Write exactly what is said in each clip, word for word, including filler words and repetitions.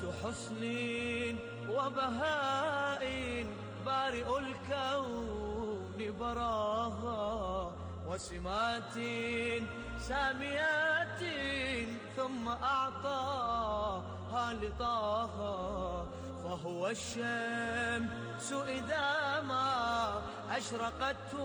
حسن وبهاء بارئ الكون براها وسمات ساميات ثم أعطاها لطاها فهو الشمس إذا ما أشرقت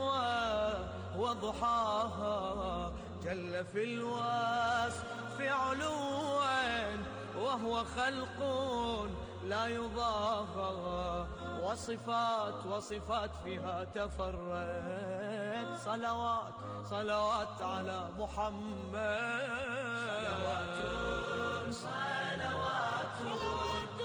وضحاها جل في الوصف علوا وهو خلق لا يضاهى وصفات وصفات فيها تفرد صلوات صلوات على محمد صلوات صلوات صلوات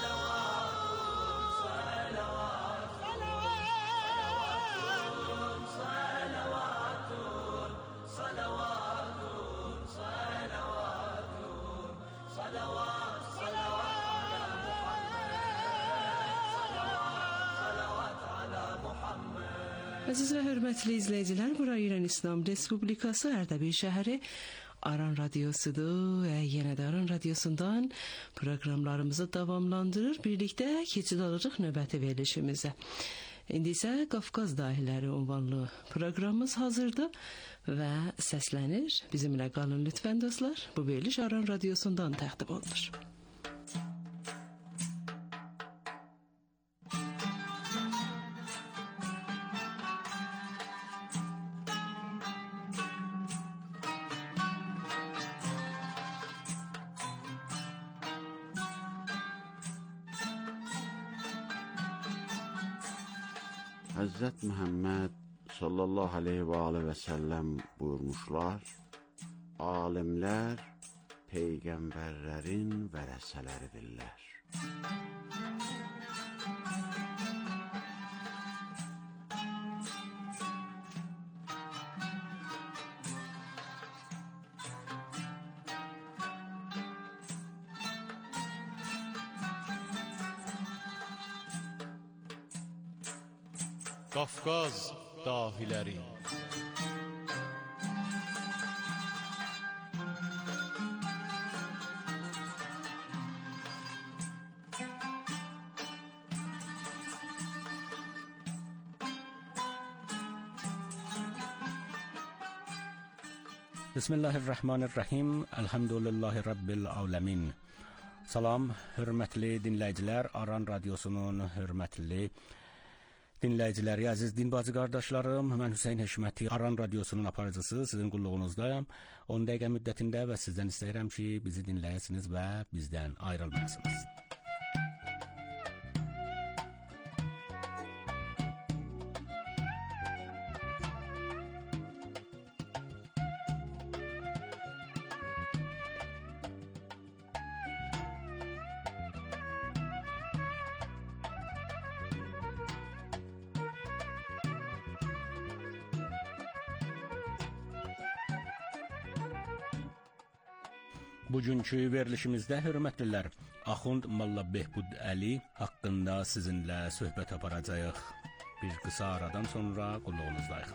Əziz və hörmətli izləyicilər, bura İran İslam Respublikası Ərdəbil şəhəri Aran Radyosudur və yenə də Aran Radyosundan proqramlarımızı davamlandırır. Birlikdə keçid alırıq növbəti verilişimizə. İndi isə Qafqaz dahiləri ünvanlı proqramımız hazırdır və səslənir. Bizimlə qalın lütfən dostlar. Bu veriliş Aran Radyosundan təqdim olunur. Həzrət Məhəmməd sallallahu aleyhi və aleyhi və səlləm buyurmuşlar, alimlər peyğəmbərlərin vərəsələridirlər. Qafqaz dahiləri. Bismillahirrahmanirrahim. Elhamdülillahi Rabbil alemin. Salam, hörmətli dinləyicilər, Aran Radyosunun hörmətli dinləyiciləri, əziz dinbacı qardaşlarım, mən Hüseyn Həşməti, Aran Radyosunun aparıcısı, sizin qulluğunuzdayım. on dəqiqə müddətində və sizdən istəyirəm ki, bizi dinləyəsiniz və bizdən ayrılmayasınız. Bugünkü verilişimizdə hörmətlilər, Axund Molla Behbud Əli haqqında sizinlə söhbət aparacağıq. Bir qısa aradan sonra qulluğunuzdayıq.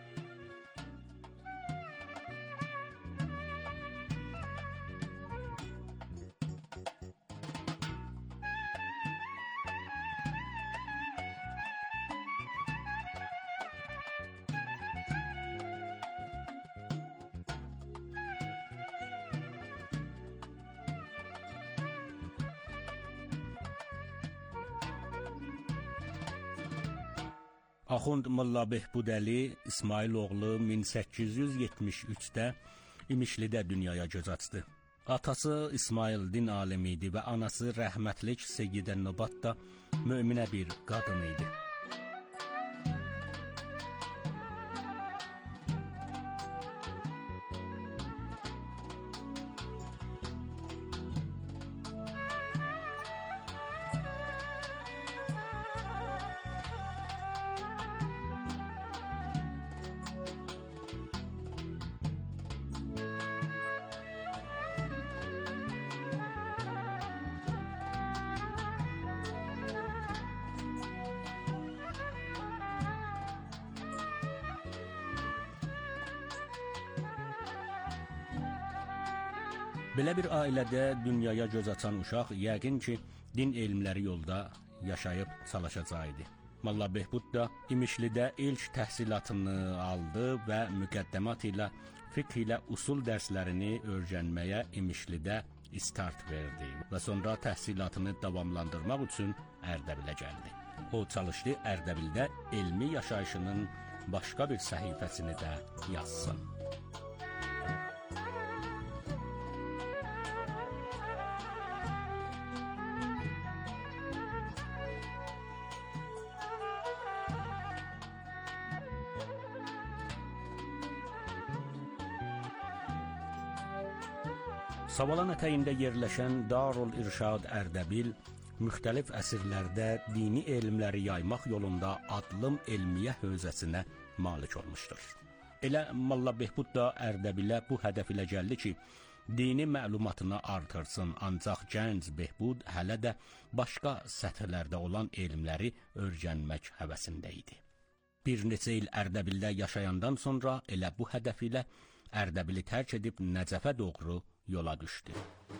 Axund Molla Behbud Əli İsmail oğlu min səkkiz yüz yetmiş üçdə İmişlidə dünyaya göz açdı. Atası İsmail din alimi idi və anası rəhmətlik Seyyidə Nubat da möminə bir qadın idi. Belə bir ailədə dünyaya göz açan uşaq yəqin ki, din elmləri yolda yaşayıb çalışacaqdı. Molla Behbud da İmişlidə ilk təhsilatını aldı və müqəddəmat ilə fiqh ilə usul dərslərini öyrənməyə İmişlidə start verdi və sonra təhsilatını davamlandırmaq üçün Ərdəbilə gəldi. O çalışdı Ərdəbildə elmi yaşayışının başqa bir səhifəsini də yazsın. Savalan ətəyində yerləşən Darul İrşad Ərdəbil müxtəlif əsrlərdə dini elmləri yaymaq yolunda adlım elmiyə hövzəsinə malik olmuşdur. Elə Molla Behbud da Ərdəbilə bu hədəf ilə gəldi ki, dini məlumatını artırsın, ancaq gənc Behbud hələ də başqa səthlərdə olan elmləri öyrənmək həvəsində idi. Bir neçə il Ərdəbildə yaşayandan sonra elə bu hədəf ilə Ərdəbili tərk edib Nəcəfə doğru yola düşdü.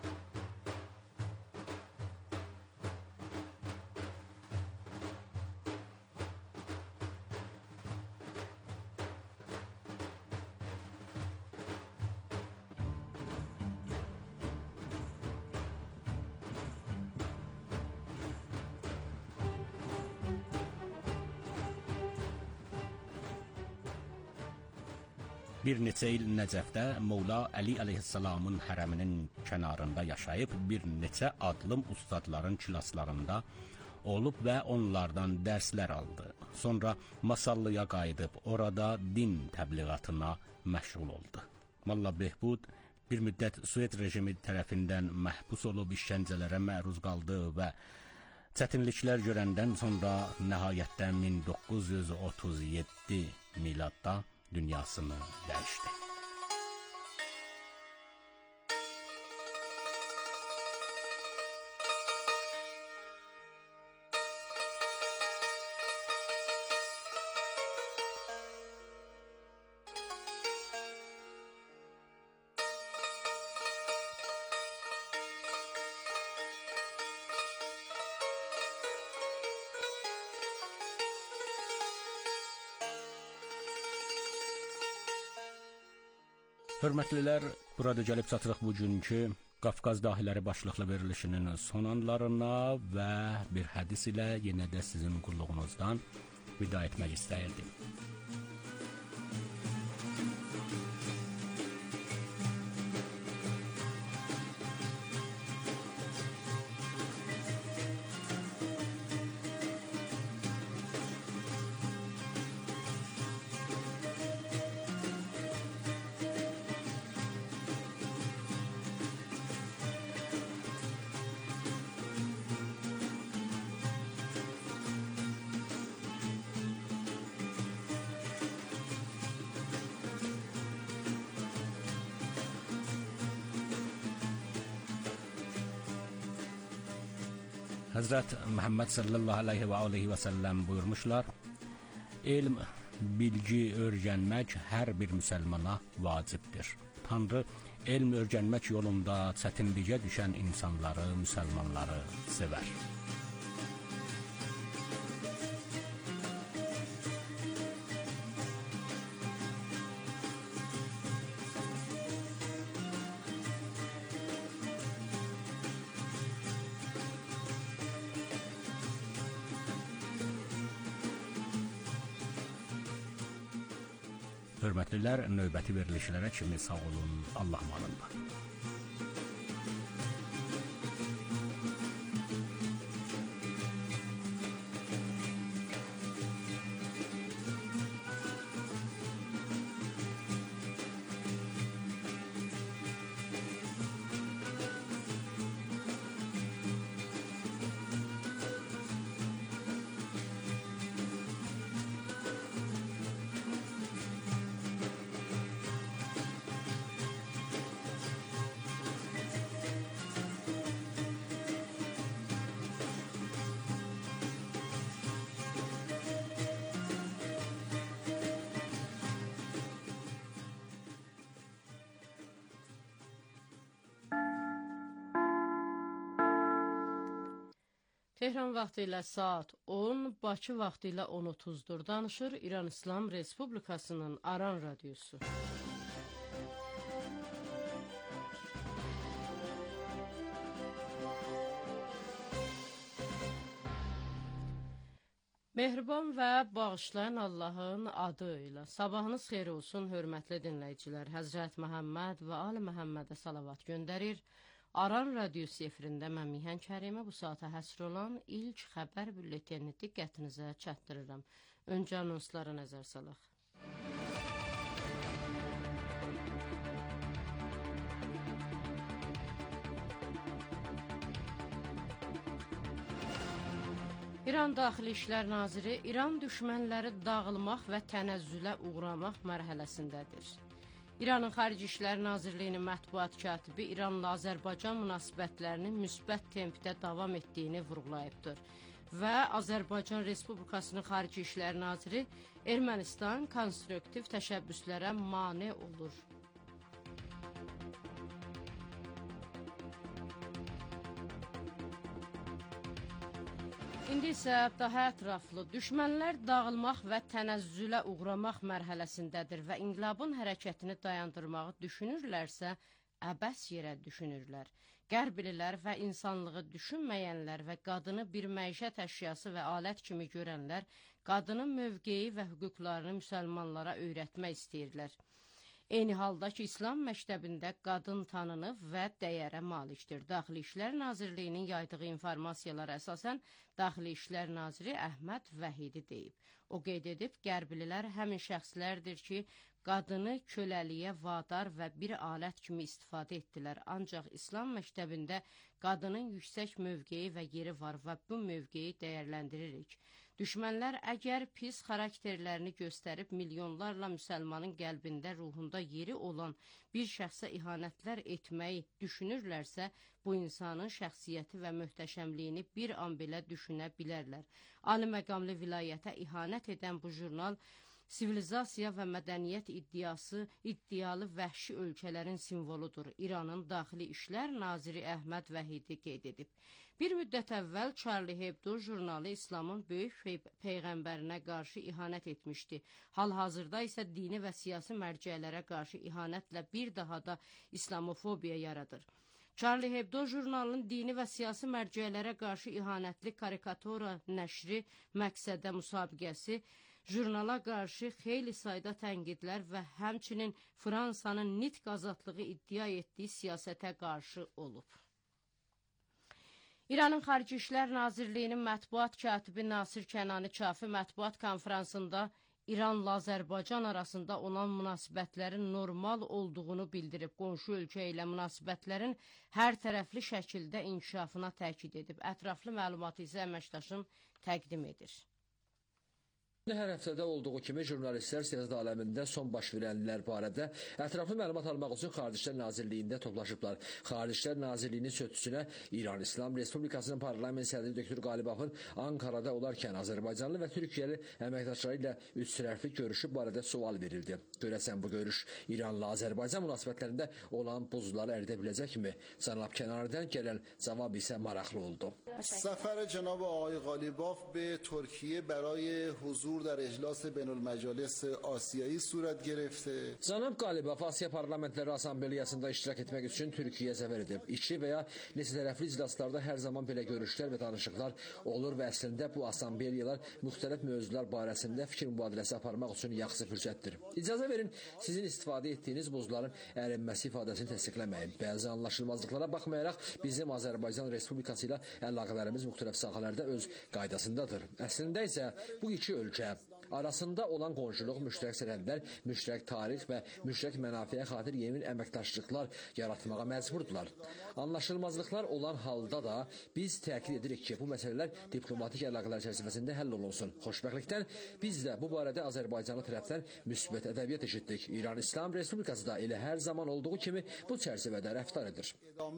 Bir neçə il Nəcəfdə Mövla Əli əleyhissalamın hərəminin kənarında yaşayıb, bir neçə adlım ustadların kilaslarında olub və onlardan dərslər aldı. Sonra Masallıya qayıdıb orada din təbliğatına məşğul oldu. Molla Behbud bir müddət Sovet rejimi tərəfindən məhbus olub işgəncələrə məruz qaldı və çətinliklər görəndən sonra nəhayətdə min doqquz yüz otuz yeddi miladda dünyasını dəyişdi. Hörmətlilər, burada gəlib çatırıq bugünkü Qafqaz Dahiləri başlıqlı verilişinin son anlarına və bir hədis ilə yenə də sizin qulluğunuzdan vida etmək istəyirdim. Həzrət Məhəmməd sallallahu aleyhi və aleyhi və səlləm buyurmuşlar, elm, bilgi öyrənmək hər bir müsəlmana vacibdir. Tanrı elm öyrənmək yolunda çətinliyə düşən insanları, müsəlmanları sevər. Hörmətlilər, növbəti verilişlərə kimi sağ olun, Allah malında. Tehran vaxtı ilə saat on, Bakı vaxtı ilə on otuzdur. Danışır İran İslam Respublikasının Aran Radiosu. Mehriban və bağışlayan Allahın adı ilə sabahınız xeyir olsun, hörmətli dinləyicilər. Həzrət Məhəmməd və Ali Məhəmmədə salavat göndərir. Aran Radiosu efirində mən Mihan Kərimə bu saata həsr olan ilk xəbər bülletini diqqətinizə çatdırıram. Öncə anonslara nəzər salaq. İran Daxili İşlər Naziri İran düşmənləri dağılmaq və tənəzzülə uğramaq mərhələsindədir. İranın Xarici İşlər Nazirliyinin mətbuat katibi İranla Azərbaycan münasibətlərinin müsbət tempdə davam etdiyini vurğulayıbdır və Azərbaycan Respublikasının Xarici İşlər Naziri Ermənistan konstruktiv təşəbbüslərə mane olur. İndi isə daha ətraflı, düşmənlər dağılmaq və tənəzzülə uğramaq mərhələsindədir və inqilabın hərəkətini dayandırmağı düşünürlərsə, əbəs yerə düşünürlər. Qərblilər və insanlığı düşünməyənlər və qadını bir məişət əşyası və alət kimi görənlər, qadının mövqeyi və hüquqlarını müsəlmanlara öyrətmək istəyirlər. Eyni halda ki, İslam məktəbində qadın tanınıb və dəyərə malikdir. Daxili İşlər Nazirliyinin yaydığı informasiyalara əsasən Daxili İşlər Naziri Əhməd Vəhidi deyib. O qeyd edib, qərblilər həmin şəxslərdir ki, qadını köləliyə vadar və bir alət kimi istifadə etdilər. Ancaq İslam məktəbində qadının yüksək mövqeyi və yeri var və bu mövqeyi dəyərləndiririk. Düşmənlər əgər pis xarakterlərini göstərib milyonlarla müsəlmanın qəlbində, ruhunda yeri olan bir şəxsə ihanətlər etməyi düşünürlərsə, bu insanın şəxsiyyəti və möhtəşəmliyini bir an belə düşünə bilərlər. Ali məqamlı vilayətə ihanət edən bu jurnal, sivilizasiya və mədəniyyət iddiası, iddialı vəhşi ölkələrin simvoludur. İranın Daxili İşlər Naziri Əhməd Vəhidi qeyd edib. Bir müddət əvvəl Charlie Hebdo jurnalı İslamın böyük peyğəmbərinə qarşı ihanət etmişdi. Hal-hazırda isə dini və siyasi mərcələrə qarşı ihanətlə bir daha da islamofobiya yaradır. Charlie Hebdo jurnalının dini və siyasi mərcələrə qarşı ihanətli karikatura nəşri, məqsədə müsabiqəsi, jurnala qarşı xeyli sayda tənqidlər və həmçinin Fransanın nitq azadlığı iddia etdiyi siyasətə qarşı olub. İranın Xarici İşlər Nazirliyinin mətbuat katibi Nasir Kənani Kafi mətbuat konferansında İranla Azərbaycan arasında olan münasibətlərin normal olduğunu bildirib, qonşu ölkə ilə münasibətlərin hər tərəfli şəkildə inkişafına təkid edib. Ətraflı məlumatı isə əməkdaşım təqdim edir. Hər həftədə olduğu kimi jurnalistlər siyasət aləmində son baş verənlər barədə ətraflı məlumat almaq üçün Xarici İşlər Nazirliyində toplaşıblar. Xarici İşlər Nazirliyinin sözçüsünə İran İslam Respublikasının parlament sədri Döktür Qalibafın Ankarada olarkən Azərbaycanlı və Türkiyəli əməkdaşları ilə üç tərəfli görüşü barədə sual verildi. Görəsən bu görüş İranla Azərbaycan münasibətlərində olan buzları əridə biləcəkmi? Cənab Kənardan gələn cavab isə maraqlı oldu. سفر جناب آقای قالیباف به ترکیه برای حضور در اجلاس بین المجالس آسیایی صورت گرفته. Cənab Qalibaf Asiya Parlamentləri Assambleyasında iştirak etmək üçün Türkiyəyə səfər edib. İki və ya neçə tərəfli iclaslarda hər zaman belə görüşlər və danışıqlar olur və əslində bu assambleyalar müxtəlif mövzular barəsində fikir mübadiləsi aparmaq üçün yaxşı fürsətdir. İcazə verin, sizin istifadə etdiyiniz buzların ərinməsi ifadəsini təsdiqləməyin. Bəzi anlaşılmazlıqlara baxmayaraq bizim Azərbaycan Respublikası ilə əlaqələrimiz müxtəlif sahələrdə öz qaydasındadır. Əslində isə bu iki ölkə arasında olan qonşuluq, müştərək sərhədlər, müştərək tarix və müştərək mənafiyə xatir yeni əməkdaşlıqlar yaratmağa məcburdular. Anlaşılmazlıqlar olan halda da biz təkid edirik ki, bu məsələlər diplomatik əlaqələr çərçivəsində həll olunsun. Xoşbəxtlikdən biz də bu barədə Azərbaycanlı tərəfdən müsbət ədəbiyyat eşitdik. İran İslam Respublikası da elə hər zaman olduğu kimi bu çərçivədə rəftar edir.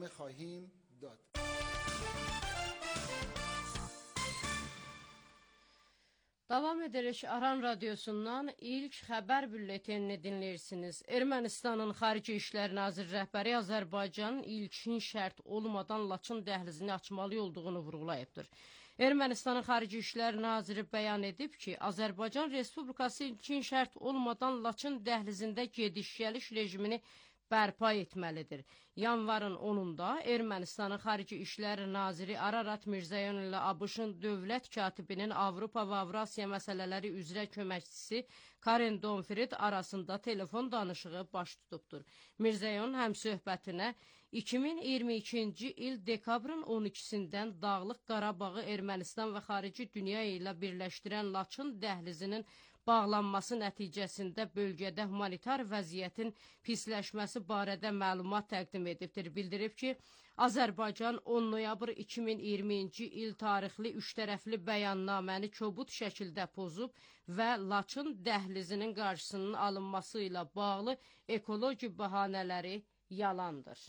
Davam ederek Aran Radyosu'ndan ilk xəbər bülletenini dinləyirsiniz. Ermənistanın Xarici İşlər Naziri rəhbəri Azərbaycanın ilkin şərt olmadan Laçın dəhlizini açmalı olduğunu vurğulayıbdır. Ermənistanın Xarici İşlər Naziri bəyan edib ki, Azərbaycan Respublikası ilkin şərt olmadan Laçın dəhlizində gediş-gəliş rejimini bərpa etməlidir. Yanvarın onunda Ermənistanın Xarici İşlər Naziri Ararat Mirzoyan ilə ABŞ-ın dövlət katibinin Avropa və Avrasiya məsələləri üzrə köməkçisi Karen Donfrid arasında telefon danışığı baş tutubdur. Mirzoyan həmsöhbətinə iki min iyirmi ikinci il dekabrın on ikisindən Dağlıq Qarabağı Ermənistan və xarici dünya ilə birləşdirən Laçın dəhlizinin bağlanması nəticəsində bölgədə humanitar vəziyyətin pisləşməsi barədə məlumat təqdim edibdir. Bildirib ki, Azərbaycan on noyabr iki min iyirminci il tarixli üç tərəfli bəyannaməni kobud şəkildə pozub və Laçın dəhlizinin qarşısının alınması ilə bağlı ekoloji bəhanələri yalandır.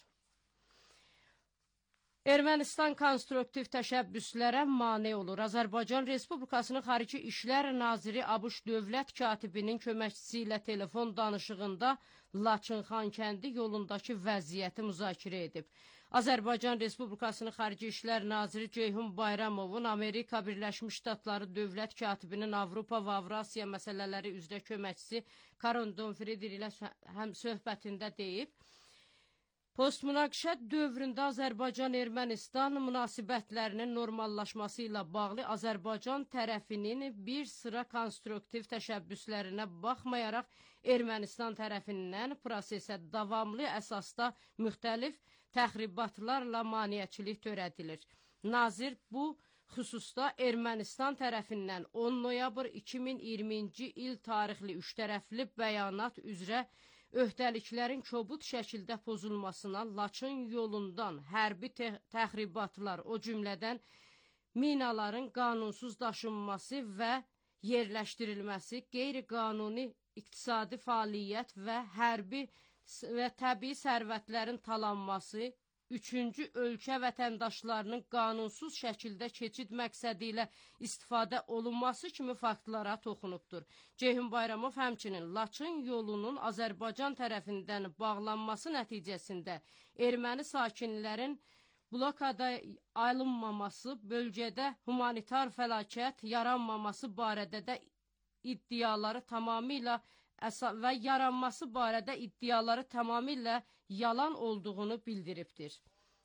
Ermənistan konstruktiv təşəbbüslərə mane olur. Azərbaycan Respublikasının Xarici İşlər Naziri ABŞ dövlət katibinin köməkçisi ilə telefon danışığında Laçın-Xankəndi yolundakı vəziyyəti müzakirə edib. Azərbaycan Respublikasının Xarici İşlər Naziri Ceyhun Bayramovun Amerika Birləşmiş Ştatları dövlət katibinin Avropa və Avrasiya məsələləri üzrə köməkçisi Karen Donfrid ilə həm söhbətində deyib, postmünaqişə dövründə Azərbaycan-Ermənistan münasibətlərinin normallaşması ilə bağlı Azərbaycan tərəfinin bir sıra konstruktiv təşəbbüslərinə baxmayaraq Ermənistan tərəfindən prosesə davamlı əsasda müxtəlif təxribatlarla maneəçilik törədilir. Nazir bu xüsusda Ermənistan tərəfindən on noyabr iki min iyirminci il tarixli üç tərəfli bəyanat üzrə öhdəliklərin kobud şəkildə pozulmasına, Laçın yolundan hərbi təxribatlar, o cümlədən minaların qanunsuz daşınması və yerləşdirilməsi, qeyri-qanuni iqtisadi fəaliyyət və hərbi və təbii sərvətlərin talanması, üçüncü ölkə vətəndaşlarının qanunsuz şəkildə keçid məqsədi ilə istifadə olunması kimi faktlara toxunubdur. Ceyhun Bayramov həmçinin Laçın yolunun Azərbaycan tərəfindən bağlanması nəticəsində erməni sakinlərin blokada alınmaması, bölgədə humanitar fəlakət yaranmaması barədə də iddiaları tamamilə və yaranması barədə iddiaları tamamilə yalan olduğunu bildiribdir.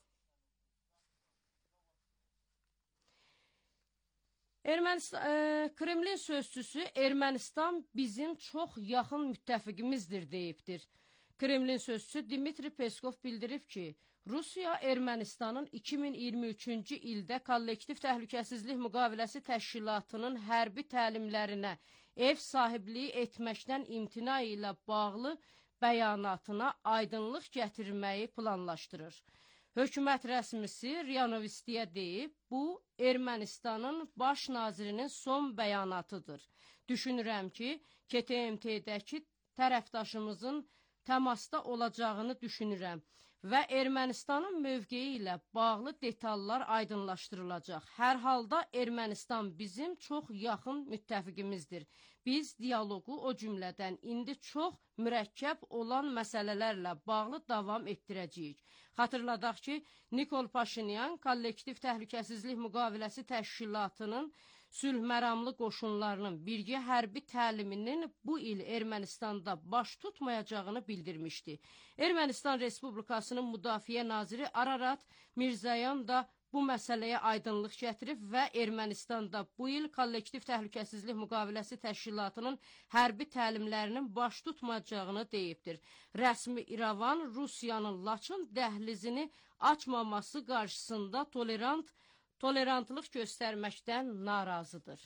Ermənistan, e, Kremlin sözçüsü Ermənistan bizim çox yaxın müttəfiqimizdir deyibdir. Kremlin sözçüsü Dmitri Peskov bildirib ki, Rusiya Ermənistanın iki min iyirmi üçüncü ildə kollektiv təhlükəsizlik müqaviləsi təşkilatının hərbi təlimlərinə ev sahibliyi etməkdən imtina ilə bağlı bəyanatına aydınlıq gətirməyi planlaşdırır. Hökumət rəsmisi Ria Novostiyə deyib, bu Ermənistanın baş nazirinin son bəyanatıdır. Düşünürəm ki, K T M T-dəki tərəfdaşımızın təmasda olacağını düşünürəm və Ermənistanın mövqeyi ilə bağlı detallar aydınlaşdırılacaq. Hər halda Ermənistan bizim çox yaxın müttəfiqimizdir. Biz dialoqu o cümlədən indi çox mürəkkəb olan məsələlərlə bağlı davam etdirəcəyik. Xatırladaq ki, Nikol Paşinyan kollektiv təhlükəsizlik müqaviləsi təşkilatının sülh məramlı qoşunlarının birgə hərbi təliminin bu il Ermənistanda baş tutmayacağını bildirmişdi. Ermənistan Respublikasının Müdafiə Naziri Ararat Mirzoyan da bu məsələyə aydınlıq gətirib və Ermənistanda bu il kollektiv təhlükəsizlik müqaviləsi təşkilatının hərbi təlimlərinin baş tutmayacağını deyibdir. Rəsmi İrəvan Rusiyanın Laçın dəhlizini açmaması qarşısında tolerant tolerantlıq göstərməkdən narazıdır.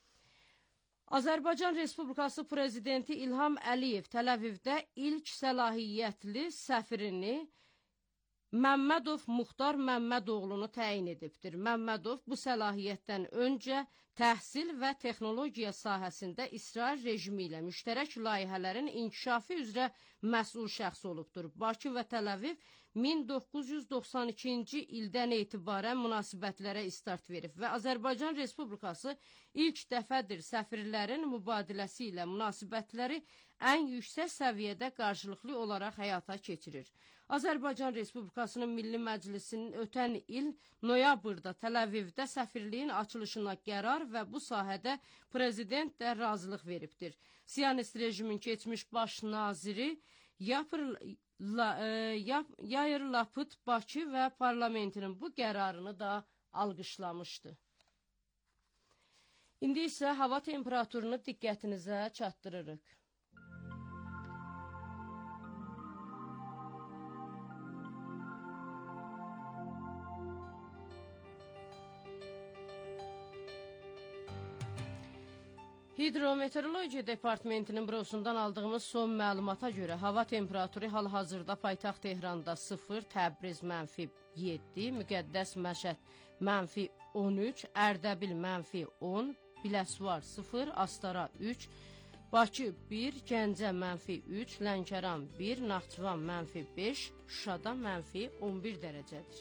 Azərbaycan Respublikası Prezidenti İlham Əliyev Təl-Əvivdə ilk səlahiyyətli səfirini Məmmədov Muxtar Məmmədoğlunu təyin edibdir. Məmmədov bu səlahiyyətdən öncə təhsil və texnologiya sahəsində İsrail rejimi ilə müştərək layihələrin inkişafı üzrə məsul şəxs olubdur. Bakı və Təl-Əviv min doqquz yüz doxsan ikinci ildən etibarən münasibətlərə start verib və Azərbaycan Respublikası ilk dəfədir səfirlərin mübadiləsi ilə münasibətləri ən yüksək səviyyədə qarşılıqlı olaraq həyata keçirir. Azərbaycan Respublikasının Milli Məclisinin ötən il noyabrda Təl-Əvivdə səfirliyin açılışına qərar və bu sahədə prezident də razılıq veribdir. Siyonist rejimin keçmiş baş naziri Yapır, la, e, Yap, Yair Lapid Bakı və parlamentinin bu qərarını da alqışlamışdı. İndi isə hava temperaturunu diqqətinizə çatdırırıq. Hidrometeorologiya Departamentinin bürosundan aldığımız son məlumata görə hava temperaturu hal-hazırda paytaxt Tehranda sıfır, Təbriz mənfi yeddi, Müqəddəs Məşəd mənfi on üç, Ərdəbil mənfi on, Biləsuvar sıfır, Astara üç, Bakı bir, Gəncə mənfi üç, Lənkəran bir, Naxçıvan mənfi beş, Şuşada mənfi on bir dərəcədir.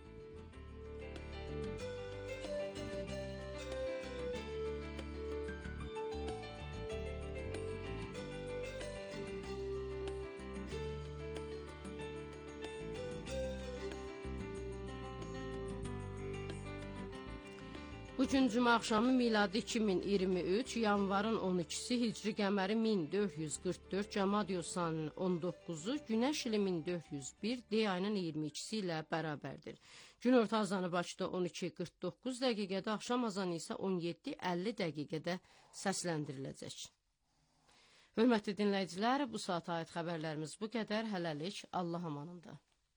Bugün cümə axşamı miladi iki min iyirmi üç, yanvarın on ikisi, hicri qəməri min dörd yüz qırx dörd, Cəmad Yosanın on doqquzu, Günəş ili min dörd yüz bir, D ayının iyirmi ikisi ilə bərabərdir. Gün orta azanı Bakıda on iki qırx doqquz dəqiqədə, axşam azanı isə on yeddi əlli dəqiqədə səsləndiriləcək. Hörmətli dinləyicilər, bu saata aid xəbərlərimiz bu qədər. Hələlik, Allah amanında.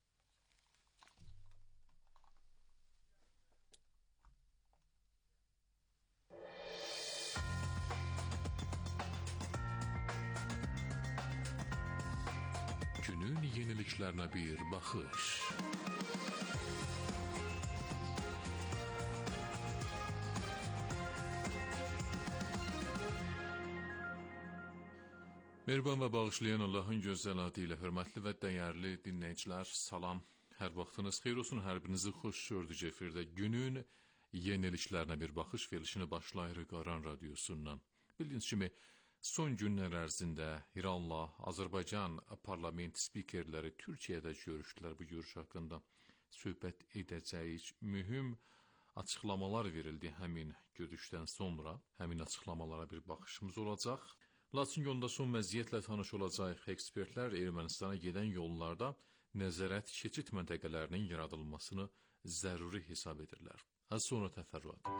Günün yeniliklerine bir bakış. Mehriban və bağışlayan Allahın gözəl adı ilə hörmətli və dəyərli dinləyicilər, salam. Hər vaxtınız xeyir olsun, hər birinizi xoş gördük efirdə. Günün yeniliklərinə bir baxış verilişini başlayırıq Aran Radiosundan. Bildiyiniz kimi, son günlər ərzində İranla Azərbaycan parlament spikerləri Türkiyədə görüşdülər. Bu görüş haqqında söhbət edəcəyik. Mühüm açıqlamalar verildi həmin görüşdən sonra. Həmin açıqlamalara bir baxışımız olacaq. Laçın yolunda son vəziyyətlə tanış olacaq. Ekspertlər Ermənistana gedən yollarda nəzarət keçid məntəqələrinin yaradılmasını zəruri hesab edirlər. Az sonra təfərrüat.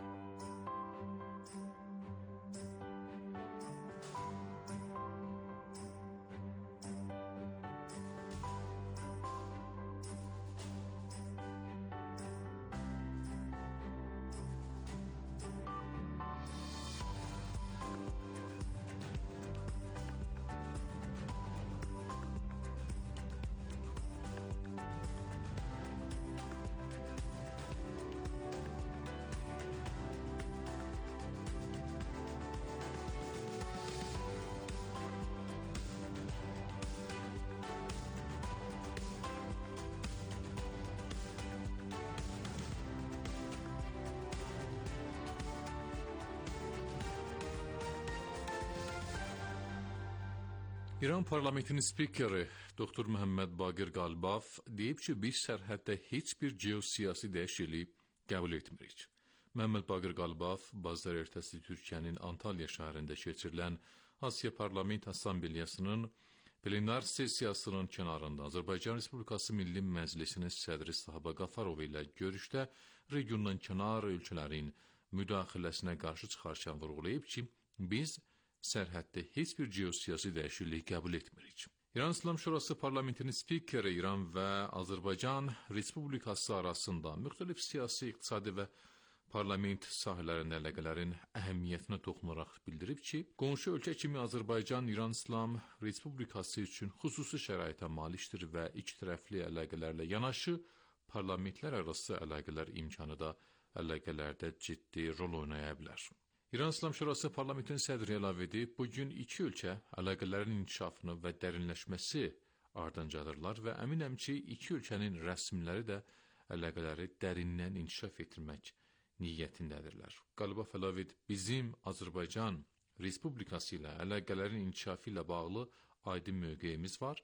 İran parlamentinin spikeri doktor Məhəmməd Baqir Qalibov deyib ki, biz sərhəddə heç bir geosiyasi dəyişiklik qəbul etmirik. Məhəmməd Baqir Qalibov bazar ertəsi Türkiyənin Antalya şəhərində keçirilən Asiya Parlament Assambleyasının plenar sessiyasının kənarında Azərbaycan Respublikası Milli Məclisinin sədri Sahaba Qafarov ilə görüşdə regiondan kənar ölkələrin müdaxiləsinə qarşı çıxarkən vurğulayıb ki, biz sərhəddə heç bir geosiyasi dəyişiklik qəbul etmirik. İran İslam Şurası parlamentinin spikeri İran və Azərbaycan Respublikası arasında müxtəlif siyasi, iqtisadi və parlament sahələrində əlaqələrin əhəmiyyətinə toxunaraq bildirib ki, qonşu ölkə kimi Azərbaycan İran İslam Respublikası üçün xüsusi şəraitə malikdir və iki tərəfli əlaqələrlə yanaşı parlamentlər arası əlaqələr imkanı da əlaqələrdə ciddi rol oynaya bilər. İran İslam Şurası parlamentinin sədri əlavə edib, bugün iki ölkə əlaqələrin inkişafını və dərinləşməsi ardıncadır və əminəm ki, iki ölkənin rəsmiləri də əlaqələri dərindən inkişaf etdirmək niyyətindədirlər. Qalibov əlavə edib, bizim Azərbaycan Respublikası ilə əlaqələrin inkişafı ilə bağlı aydın mövqeyimiz var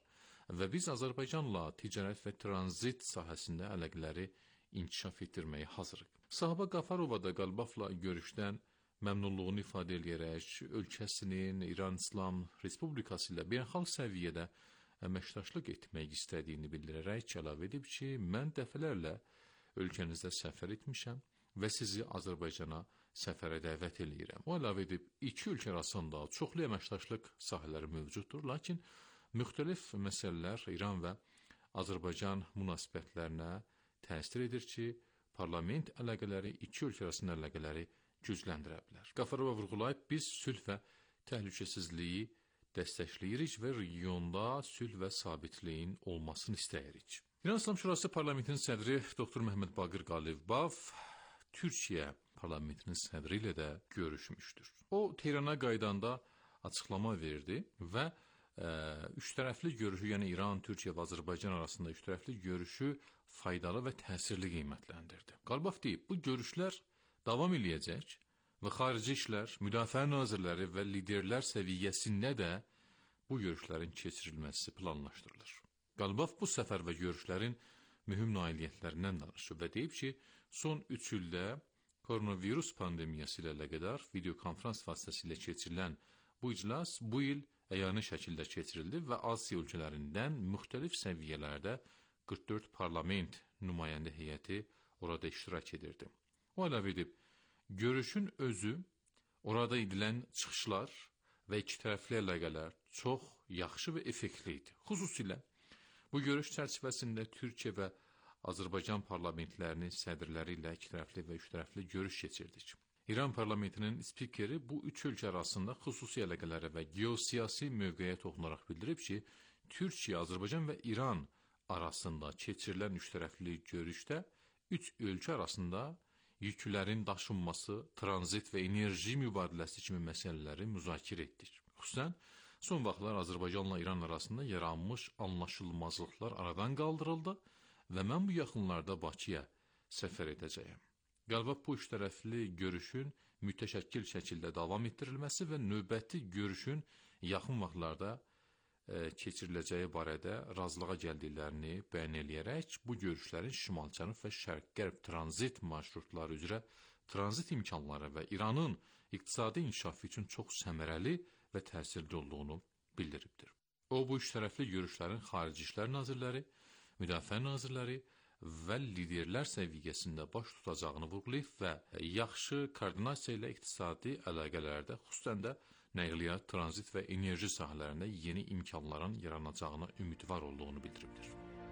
və biz Azərbaycanla ticarət və tranzit sahəsində əlaqələri inkişaf etdirməyə hazırıq. Sahibə Qafarova da Qalibafla görüşdən məmnunluğunu ifadə edərək ölkəsinin İran İslam Respublikası ilə beynəlxalq səviyyədə əməkdaşlıq etmək istədiyini bildirərək əlavə edib ki, mən dəfələrlə ölkənizdə səfər etmişəm və sizi Azərbaycana səfərə dəvət edirəm. O əlavə edib, iki ölkə arasında çoxlu əməkdaşlıq sahələri mövcuddur, lakin müxtəlif məsələlər İran və Azərbaycan münasibətlərinə təsir edir ki, parlament əlaqələri iki ölkə arasında əlaqələri gücləndirə bilər. Qafarova vurğulayıb, biz sülh və təhlükəsizliyi dəstəkləyirik və regionda sülh və sabitliyin olmasını istəyirik. İran İslam Şurası Parlamentinin sədri doktor Məhəmməd Baqir Qalibaf Türkiyə parlamentinin sədri ilə də görüşmüşdür. O, Tehrana qaydanda açıqlama verdi və ə, üç tərəfli görüşü, yəni İran, Türkiyə və Azərbaycan arasında üç tərəfli görüşü faydalı və təsirli qiymətləndirdi. Qalibaf deyib, bu görüşlər davam eləyəcək və xarici işlər, müdafiə nazirləri və liderlər səviyyəsində də bu görüşlərin keçirilməsi planlaşdırılır. Qalibaf bu səfər və görüşlərin mühüm nailiyyətlərindən danışıb və deyib ki, son üç ildə koronavirus pandemiyası ilə əlaqədar videokonferans vasitəsilə keçirilən bu iclas bu il əyani şəkildə keçirildi və Asiya ölkələrindən müxtəlif səviyyələrdə qırx dörd parlament nümayəndə heyəti orada iştirak edirdi. O əlavə edib, görüşün özü, orada edilən çıxışlar və iki tərəfli əlaqələr çox yaxşı və effektli idi. Xüsusilə bu görüş çərçivəsində Türkiyə və Azərbaycan parlamentlərinin sədrləri ilə iki tərəfli və üç tərəfli görüş keçirdik. İran parlamentinin spikeri bu üç ölkə arasında xüsusi əlaqələrə və geosiyasi mövqeyə toxunaraq bildirib ki, Türkiyə, Azərbaycan və İran arasında keçirilən üç tərəfli görüşdə üç ölkə arasında yüklərin daşınması, tranzit və enerji mübadiləsi kimi məsələləri müzakirə etdik. Xüsusən, son vaxtlar Azərbaycanla İran arasında yaranmış anlaşılmazlıqlar aradan qaldırıldı və mən bu yaxınlarda Bakıya səfər edəcəyəm. Qalibaf bu üç tərəfli görüşün mütəşəkkil şəkildə davam etdirilməsi və növbəti görüşün yaxın vaxtlarda e, keçiriləcəyi barədə razılığa gəldiklərini bəyan eləyərək, bu görüşlərin şimal-cənub və şərq-qərb tranzit marşrutları üzrə tranzit imkanları və İranın iqtisadi inkişafı üçün çox səmərəli və təsirli olduğunu bildiribdir. O, bu üç tərəfli görüşlərin xarici işlər nazirləri, müdafiə nazirləri və liderlər səviyyəsində baş tutacağını vurğulayıb və yaxşı koordinasiya ilə iqtisadi əlaqələrdə, xüsusən də nəqliyyat, tranzit və enerji sahələrində yeni imkanların yaranacağına ümidvar olduğunu bildiribdir.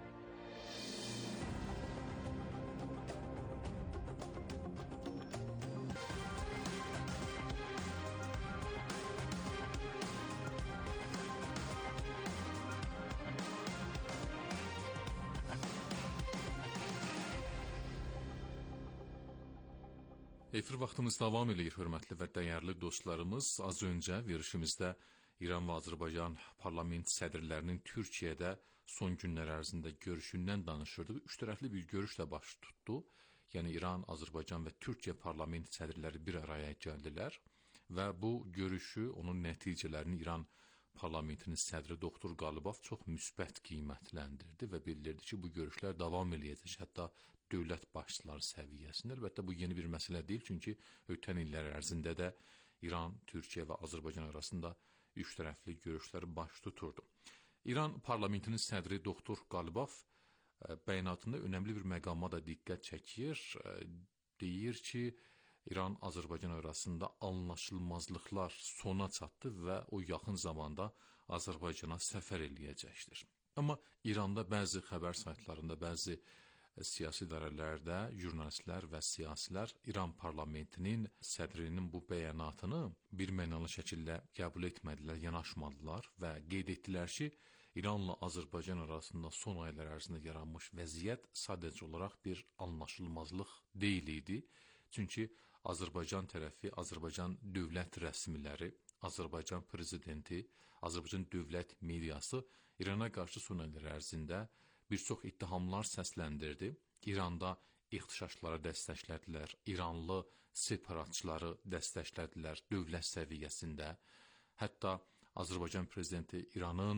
Efir vaxtımız davam edir, hörmətli və dəyərli dostlarımız. Az öncə verişimizdə İran və Azərbaycan parlament sədrlərinin Türkiyədə son günlər ərzində görüşündən danışırdıq. Üç tərəfli bir görüşlə baş tutdu. Yəni İran, Azərbaycan və Türkiyə parlament sədrləri bir araya gəldilər və bu görüşü, onun nəticələrini İran parlamentinin sədri doktor Qalibaf çox müsbət qiymətləndirdi və bildirdi ki, bu görüşlər davam eləyəcək, hətta dövlət başçıları səviyyəsində. Əlbəttə, bu yeni bir məsələ deyil, çünki ötən illər ərzində də İran, Türkiyə və Azərbaycan arasında üç tərəfli görüşlər baş tuturdu. İran parlamentinin sədri doktor Qalibaf bəyanatında önəmli bir məqama da diqqət çəkir. Deyir ki, İran, Azərbaycan arasında anlaşılmazlıqlar sona çatdı və o yaxın zamanda Azərbaycana səfər eləyəcəkdir. Amma İranda bəzi xəbər saytlarında, bəzi siyasi idarələrdə jurnalistlər və siyasilər İran parlamentinin sədrinin bu bəyanatını bir mənalı şəkildə qəbul etmədilər, yanaşmadılar və qeyd etdilər ki, İranla Azərbaycan arasında son aylar ərzində yaranmış vəziyyət sadəcə olaraq bir anlaşılmazlıq deyil idi. Çünki Azərbaycan tərəfi, Azərbaycan dövlət rəsmiləri, Azərbaycan prezidenti, Azərbaycan dövlət mediası İrana qarşı son aylar ərzində bir çox ittihamlar səsləndirdi. İranda ixtişaşları dəstəklədilər, İranlı separatçıları dəstəklədilər dövlət səviyyəsində. Hətta Azərbaycan prezidenti İranın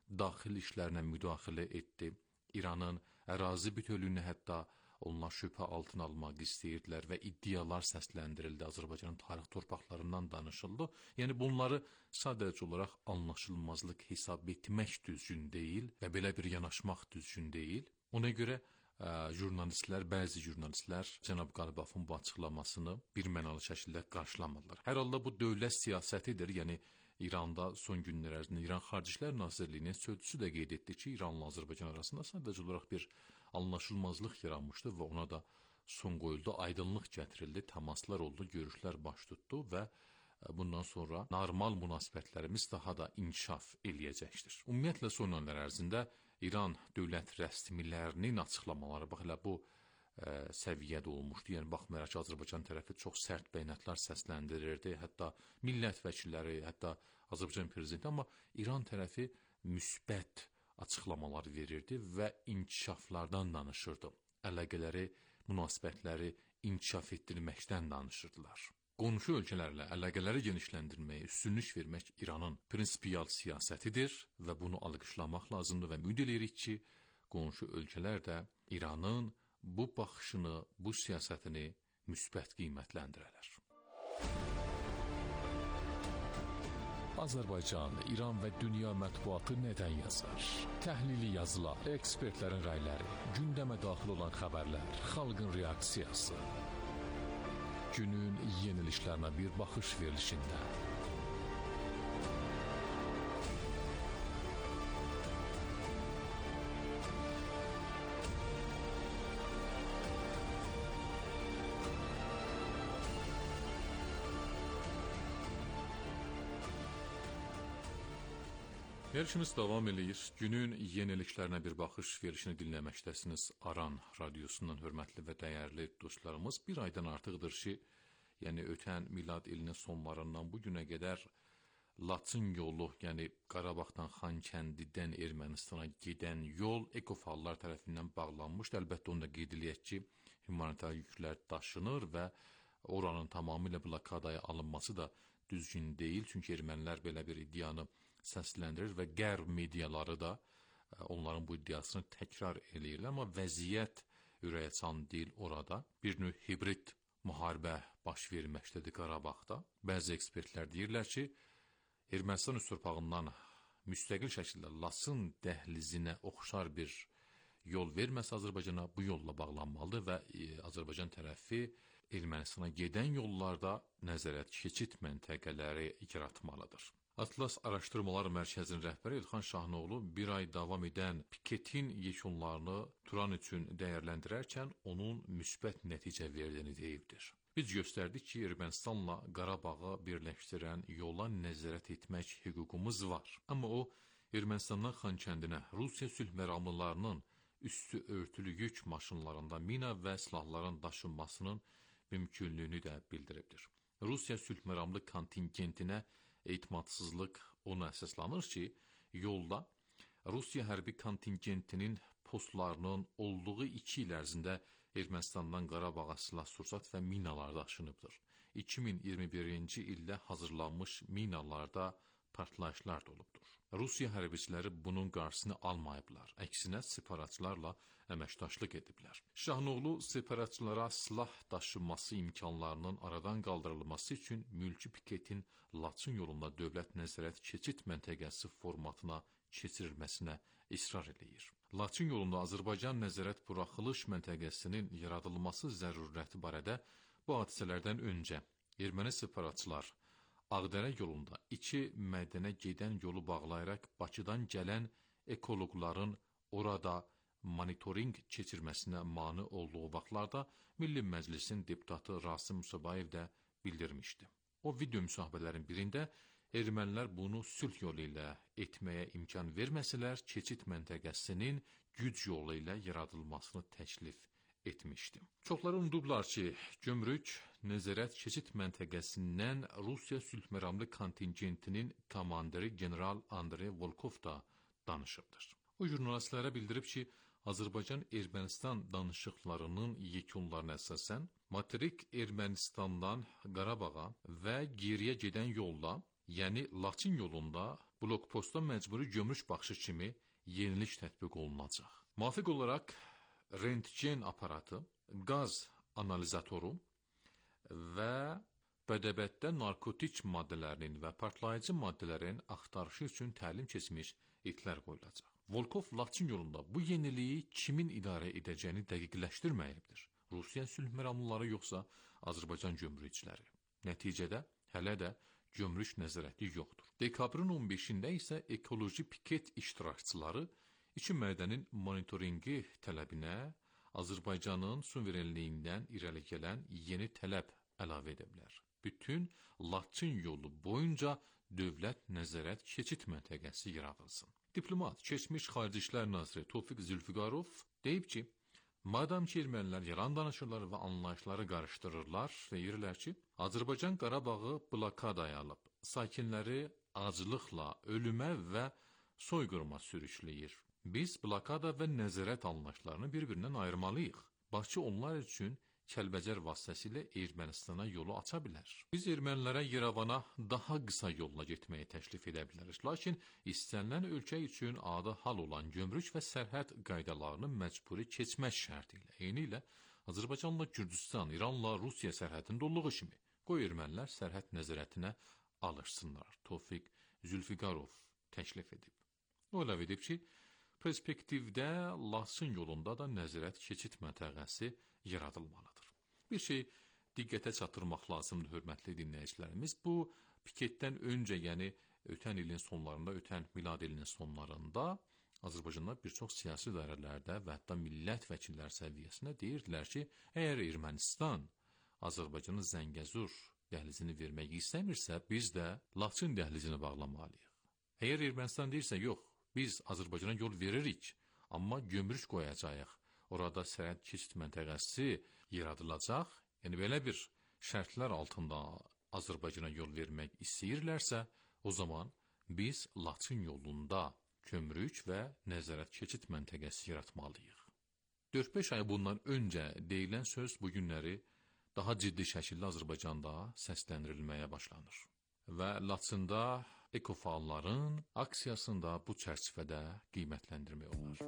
daxili işlərinə müdaxilə etdi. İranın ərazi bütövlüyünü hətta onlar şübhə altına almaq istəyirdilər və iddialar səsləndirildi. Azərbaycanın tarix torpaqlarından danışıldı. Yəni bunları sadəcə olaraq anlaşılmazlıq hesab etmək düzgün deyil və belə bir yanaşmaq düzgün deyil. Ona görə ə, jurnalistlər, bəzi jurnalistlər cənab Qalibafın bu açıqlamasını bir mənalı şəkildə qarşılamırlar. Hər halda bu dövlət siyasətidir. Yəni İranda son günlər ərzində İran Xarici İşlər Nazirliyinin sözçüsü də qeyd etdi ki, İranla Azərbaycan arasında sadəcə olaraq bir anlaşılmazlıq yaranmışdı və ona da son qoyuldu, aydınlıq gətirildi, təmaslar oldu, görüşlər baş tutdu və bundan sonra normal münasibətlərimiz daha da inkişaf eləyəcəkdir. Ümumiyyətlə son illər ərzində İran dövlət rəsmilərinin açıqlamaları bax elə bu ə, səviyyədə olmuşdu. Yəni baxmayaraq ki, Azərbaycan tərəfi çox sərt bəyanatlar səsləndirirdi, hətta millət vəkilləri, hətta Azərbaycan prezidenti, amma İran tərəfi müsbət açıqlamalar verirdi və inkişaflardan danışırdı. Əlaqələri, münasibətləri inkişaf etdirməkdən danışırdılar. Qonşu ölkələrlə əlaqələri genişləndirməyə üstünlük vermək İranın prinsipial siyasətidir və bunu alqışlamaq lazımdır və ümid edirik ki, qonşu ölkələr də İranın bu baxışını, bu siyasətini müsbət qiymətləndirərlər. Azərbaycan, İran və dünya mətbuatı nədən yazar? Təhlili yazılar, ekspertlərin rəyləri, gündəmə daxil olan xəbərlər, xalqın reaksiyası. Günün yenilişlərinə bir baxış verilişində. Verilişimiz davam edir. Günün yeniliklərinə bir baxış verilişini dinləməkdəsiniz. Aran radiosundan hörmətli və dəyərli dostlarımız, bir aydan artıqdır ki, yəni ötən milad ilinin sonlarından bu günə qədər Laçın yolu, yəni Qarabağdan Xankəndidən Ermənistana gedən yol ekofallar tərəfindən bağlanmışdı. Əlbəttə onu da qeyd eləyək ki, humanitar yüklər daşınır və oranın tamamilə blokadaya alınması da düzgün deyil. Çünki ermənilər belə bir iddianı səsləndirir və qərb mediaları da onların bu iddiasını təkrar eləyirlər. Amma vəziyyət ürəkaçan deyil orada. Bir növ hibrid müharibə baş verməkdədir Qarabağda. Bəzi ekspertlər deyirlər ki, Ermənistan üst torpağından müstəqil şəkildə Laçın dəhlizinə oxşar bir yol verməsə Azərbaycana bu yolla bağlanmalıdır və Azərbaycan tərəfi Ermənistana gedən yollarda nəzarət keçid məntəqələri yaratmalıdır. Atlas Araşdırmalar Mərkəzinin rəhbəri İlxan Şahinoğlu bir ay davam edən piketin yekunlarını Turan üçün dəyərləndirərkən onun müsbət nəticə verdiyini deyibdir. Biz göstərdik ki, Ermənistanla Qarabağı birləşdirən yola nəzarət etmək hüququmuz var. Amma o, Ermənistandan Xankəndinə Rusiya sülh məramlılarının üstü örtülü yük maşınlarında mina və silahların daşınmasının mümkünlüyünü də bildiribdir. Rusiya sülh məramlı kontingentinə etimadsızlıq ona əsaslanır ki, yolda Rusiya hərbi kontingentinin postlarının olduğu iki il ərzində Ermənistandan Qarabağa silah-sursat və minalar daşınıbdır. iki min iyirmi birinci ildə hazırlanmış minalarda partlayışlar da olubdur. Rusiya hərbiçiləri bunun qarşısını almayıblar. Əksinə separatçılarla əməkdaşlıq ediblər. Şahinoğlu separatçılara silah daşınması imkanlarının aradan qaldırılması üçün mülki piketin Laçın yolunda dövlət nəzarət keçid məntəqəsi formatına keçirilməsinə israr eləyir. Laçın yolunda Azərbaycan nəzarət buraxılış məntəqəsinin yaradılması zərurəti barədə bu hadisələrdən öncə erməni separatçılar Ağdərə yolunda iki mədənə gedən yolu bağlayaraq Bakıdan gələn ekoloqların orada monitoring keçirməsinə mane olduğu vaxtlarda Milli Məclisin deputatı Rasim Musabayev də bildirmişdi. O video müsahibələrin birində ermənilər bunu sülh yolu ilə etməyə imkan verməsələr, keçid məntəqəsinin güc yolu ilə yaradılmasını təklif etmişdi. Çoxları unudublar ki, gömrük nəzarət keçid məntəqəsindən Rusiya sülh məramlı kontingentinin komandiri general Andrey Volkov da danışıbdır. O jurnalistlərə bildirib ki, Azərbaycan-Ermənistan danışıqlarının yekunlarına əsasən materik Ermənistandan Qarabağa və geriyə gedən yolda, yəni Laçın yolunda blokpostda məcburi gömrük baxışı kimi yenilik tətbiq olunacaq. Müvafiq olaraq rentgen aparatı, qaz analizatoru və bədəbətdə narkotik maddələrinin və partlayıcı maddələrin axtarışı üçün təlim keçmiş itlər qoyulacaq. Volkov Laçın yolunda bu yeniliyi kimin idarə edəcəyini dəqiqləşdirməyibdir. Rusiya sülh məramlıları yoxsa Azərbaycan gömrükçiləri. Nəticədə hələ də gömrük nəzarəti yoxdur. Dekabrın on beşində isə ekoloji piket iştirakçıları iki mədənin monitoringi tələbinə Azərbaycanın suverenliyindən irəli gələn yeni tələb əlavə edə bilər. Bütün Laçın yolu boyunca dövlət nəzarət keçid məntəqəsi yaradılsın. Diplomat, keçmiş Xarici İşlər naziri Tofiq Zülfiqarov deyib ki, madam ki, ermənilər yalan danışırlar və anlayışları qarışdırırlar və deyirlər ki, Azərbaycan Qarabağı blokadaya alıb, sakinləri acılıqla, ölümə və soyqırıma sürükləyir. Biz blokada və nəzarət anlayışlarını bir-birindən ayırmalıyıq. Bakı onlar üçün Kəlbəcər vasitəsilə Ermənistana yolu aça bilər. Biz ermənilərə Yerevana daha qısa yolla getməyi təklif edə bilərik. Lakin istənilən ölkə üçün adi hal olan gömrük və sərhəd qaydalarını məcburi keçmək şərti ilə, eyni ilə Azərbaycanla Gürcüstan, İranla Rusiya sərhədində olduğu kimi qoy ermənilər sərhəd nəzarətinə alışsınlar. Tofiq Zülfiqarov təklif edib. O əlavə edib ki, perspektivdə Laçın yolunda da nəzarət keçid məntəqəsi yaradılmalıdır. Bir şey diqqətə çatdırmaq lazımdır, hörmətli dinləyicilərimiz. Bu, piketdən öncə, yəni ötən ilin sonlarında, ötən milad ilinin sonlarında Azərbaycanda bir çox siyasi dairələrdə və hətta millət vəkillər səviyyəsində deyirdilər ki, əgər Ermənistan Azərbaycanın Zəngəzur dəhlizini vermək istəmirsə, biz də Laçın dəhlizini bağlamalıyıq. Əgər Ermənistan deyirsə, yox, biz Azərbaycana yol veririk, amma gömrük qoyacağıq. Orada sərhəd keçid məntəqəsi yaradılacaq. Yəni, belə bir şərtlər altında Azərbaycana yol vermək istəyirlərsə, o zaman biz Laçın yolunda gömrük və nəzarət keçid məntəqəsi yaratmalıyıq. dörd beş ay bundan öncə deyilən söz bu günləri daha ciddi şəkildə Azərbaycanda səsləndirilməyə başlanır. Və Laçında ekofaalların aksiyasında bu çərçivədə qiymətləndirmək olar.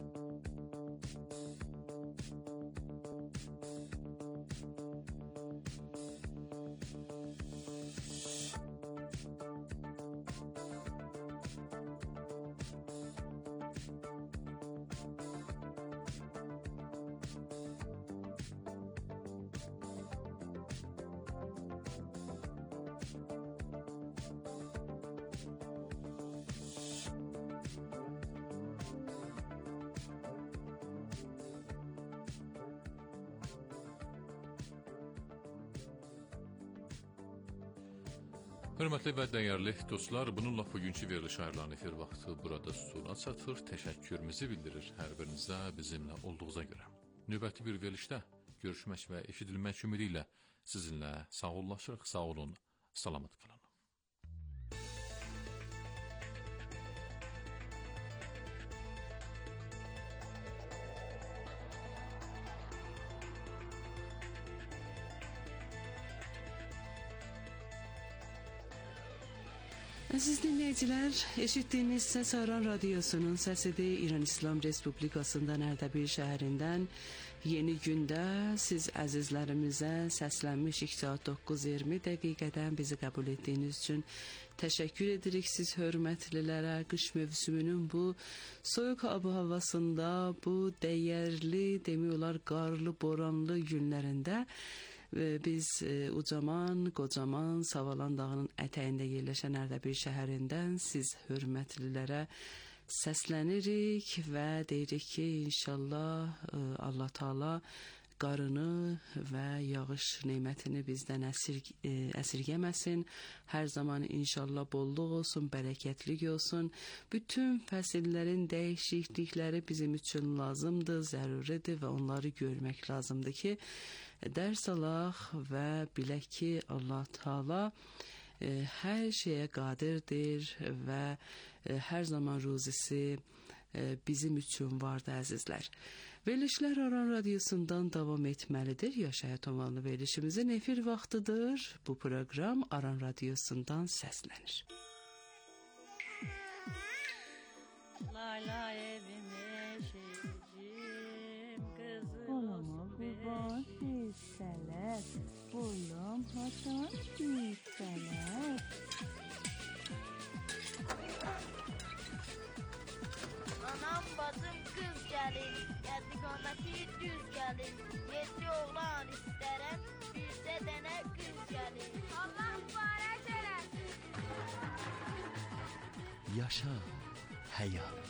Hörmətli və dəyərli dostlar, bununla bugünkü veriliş ayırılan efir vaxtı burada sona çatır. Təşəkkürümüzü bildirir hər birinizə bizimlə olduğuza görə. Növbəti bir verilişdə görüşmək və eşidilmək ümidi ilə sizinlə sağollaşırıq. Sağ olun, salamat qalın. Əziz dinləyicilər, eşitdiyiniz səs Aran Radiosunun səsidir. İran İslam Respublikasından Ərdəbil şəhərindən yeni gündə siz əzizlərimizə səslənmiş iki saat doqquz iyirmi dəqiqədən bizi qəbul etdiyiniz üçün təşəkkür edirik siz hörmətlilərə. Qış mövsümünün bu soyuq hava-havasında, bu dəyərli, demək olar qarlı, boranlı günlərində biz ucaman, qocaman Savalan dağının ətəyində yerləşən Ərdəbil şəhərindən siz hörmətlilərə səslənirik və deyirik ki, inşallah Allah Taala qarını və yağış nemətini bizdən əsir, əsirgəməsin. Hər zaman inşallah bolluq olsun, bərəkətlik olsun. Bütün fəsillərin dəyişiklikləri bizim üçün lazımdır, zəruridir və onları görmək lazımdır ki, dərs alaq və bilək ki, Allah Taala e, hər şeyə qadirdir və e, hər zaman ruzisi e, bizim üçün vardı əzizlər. Verilişlər Aran Radiosundan davam etməlidir. Yaşaya Tomanlı verilişimizin efir vaxtıdır. Bu proqram Aran Radiosundan səslənir. Layla evime şeycim kızı Olama kurban hissələr, boyum haçan hissələr. Anam bacım kız gəlir, gəldi qaməti düz gəlir. Yeddi oğlan istərəm, bircə dənə qız gəlir. Allah mübarək eləsin. Yaşa həyat.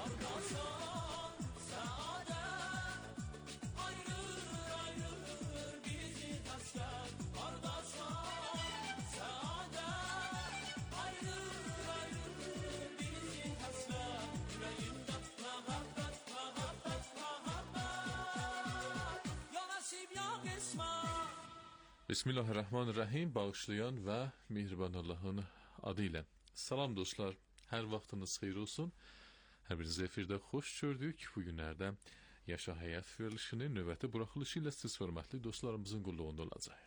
Bismillahirrahmanirrahim. Bağışlayan və mehriban Allahın adı ilə. Salam dostlar, hər vaxtınız xeyir olsun. Hər birinizi efirdə xoş gördük. Bu günlərdə Yaşa Həyat verilişinin növbəti buraxılışı ilə siz hörmətli dostlarımızın qulluğunda olacaq.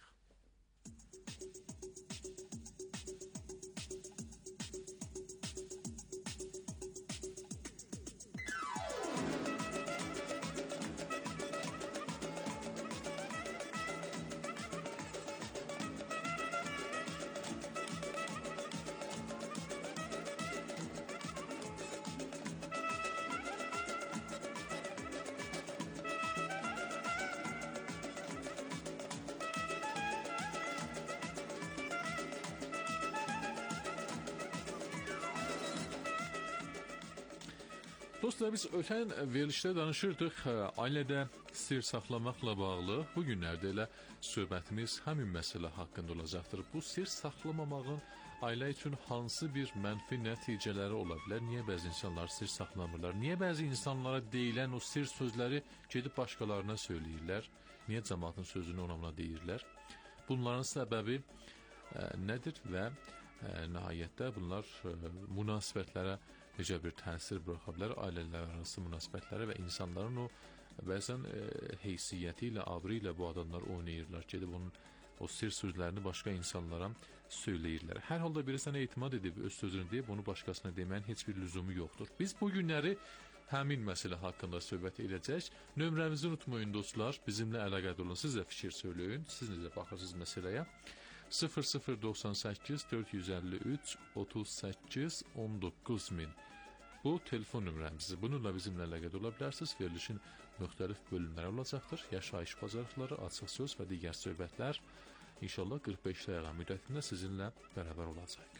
Dostlar, biz ötən verilişdə danışırdıq ailədə sir saxlamaqla bağlı. Bu günlərdə elə söhbətimiz həmin məsələ haqqında olacaqdır. Bu sir saxlamamağın ailə üçün hansı bir mənfi nəticələri ola bilər? Niyə bəzi insanlar sir saxlamırlar? Niyə bəzi insanlara deyilən o sir sözləri gedib başqalarına söyləyirlər? Niyə cəmaatın sözünü ona deyirlər? Bunların səbəbi ə, nədir və ə, nəhayətdə bunlar ə, münasibətlərə necə bir təsir buraxa bilər, ailələr arası münasibətlərə və insanların o bəzən e, heysiyyəti ilə, abrı ilə bu adamlar oynayırlar, gedib onun o sir sözlərini başqa insanlara söyləyirlər. Hər halda biri sənə etimad edib öz sözünü deyib, onu başqasına deməyin heç bir lüzumu yoxdur. Biz bu günləri həmin məsələ haqqında söhbət edəcək. Nömrəmizi unutmayın dostlar, bizimlə əlaqədar olun, siz də fikir söyləyin, siz necə baxırsınız məsələyə. sıfır sıfır doxsan səkkiz dörd yüz əlli üç otuz səkkiz on doqquz min. Bu telefon nömrəmizdir. Bununla bizimlə əlaqədə ola bilərsiniz. Verilişin müxtəlif bölümləri olacaqdır. Yaşayış bazarlıqları, açıq söz və digər söhbətlər inşallah qırx beş dəqiqə müddətində sizinlə bərabər olacaq.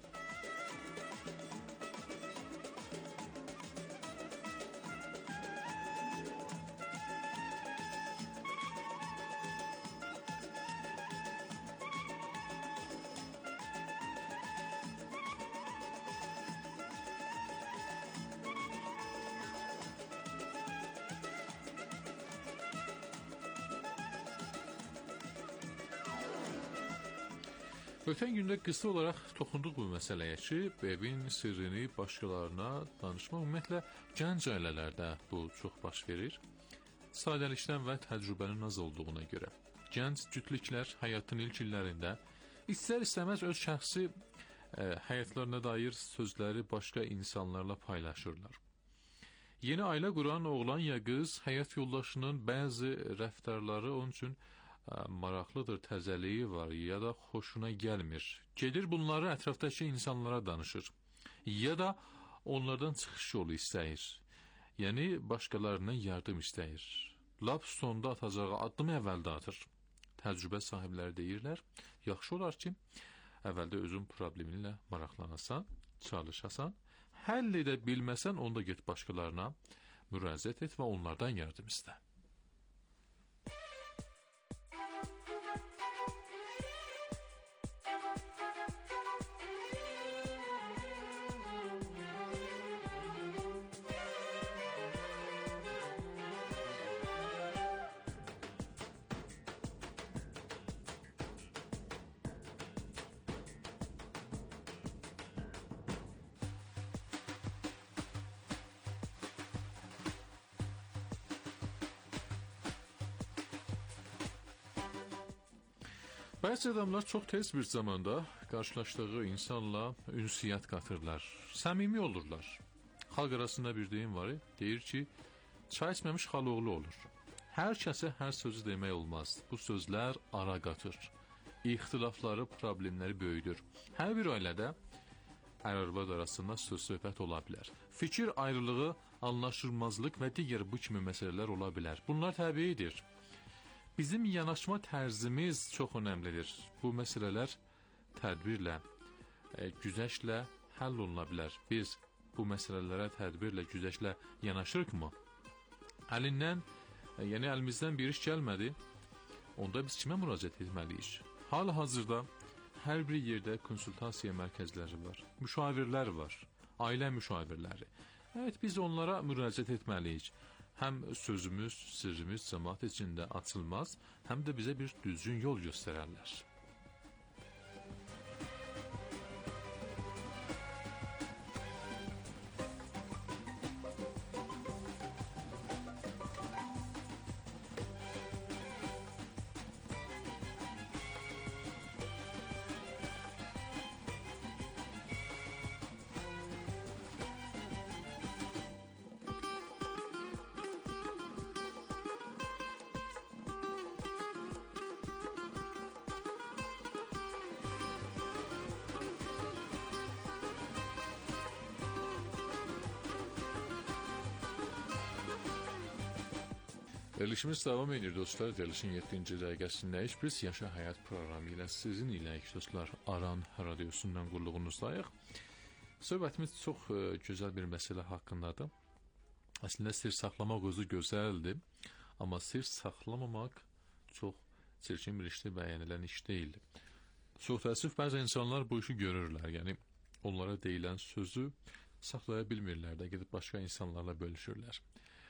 Ötən gündə qısa olaraq toxunduq bu məsələyə ki, evin sirrini başqalarına danışmaq ümumiyyətlə gənc ailələrdə bu çox baş verir. Sadəlikdən və təcrübənin az olduğuna görə. Gənc cütlüklər həyatın ilk illərində istər-istəməz öz şəxsi ə, həyatlarına dair sözləri başqa insanlarla paylaşırlar. Yeni ailə quran oğlan ya qız həyat yoldaşının bəzi rəftarları onun üçün maraqlıdır, təzəliyi var ya da xoşuna gəlmir. Gedir bunları ətrafdakı insanlara danışır. Ya da onlardan çıxış yolu istəyir. Yəni başqalarından yardım istəyir. Lap sonda atacağı addım əvvəldə atır. Təcrübə sahibləri deyirlər, yaxşı olar ki, əvvəldə özün probleminlə maraqlanasan, çalışasan, həll edə bilməsən, onda get başqalarına müraciət et və onlardan yardım istə. Bəzi adamlar çox tez bir zamanda qarşılaşdığı insanla ünsiyyət qatırlar, səmimi olurlar. Xalq arasında bir deyim var, deyir ki, çay içməmiş xaloğlu olur. Hər kəsə hər sözü demək olmaz. Bu sözlər ara qatır. İxtilafları, problemləri böyüdür. Hər bir ailədə ər-arvad arasında söz-söhbət ola bilər. Fikir ayrılığı, anlaşılmazlıq və digər bu kimi məsələlər ola bilər. Bunlar təbiidir. Bizim yanaşma tərzimiz çox önəmlidir. Bu məsələlər tədbirlə, e, güzəştlə həll oluna bilər. Biz bu məsələlərə tədbirlə, güzəştlə yanaşırıq mı? Əlindən, e, yəni əlimizdən bir iş gəlmədi, onda biz kimə müraciət etməliyik? Hal-hazırda hər bir yerdə konsultasiya mərkəzləri var, müşavirlər var, ailə müşavirləri. Evet, biz onlara müraciət etməliyik. Həm sözümüz, sirrimiz cəmaət içində açılmaz, həm də bizə bir düzgün yol göstərərlər. Verilişimiz davam edir dostlar. Verilişin yeddinci dəqiqəsindəyik. Biz Yaşa Həyat proqramı ilə sizin iləyik dostlar. Aran radiosundan qulluğunuzdayıq. Söhbətimiz çox e, gözəl bir məsələ haqqındadır. Əslində sir saxlamaq özü gözəldir. Amma sir saxlamamaq çox çirkin bir işdir, bəyənilən iş deyildir. Çox təəssüf, bəzi insanlar bu işi görürlər. Yəni onlara deyilən sözü saxlaya bilmirlər də, gedib başqa insanlarla bölüşürlər.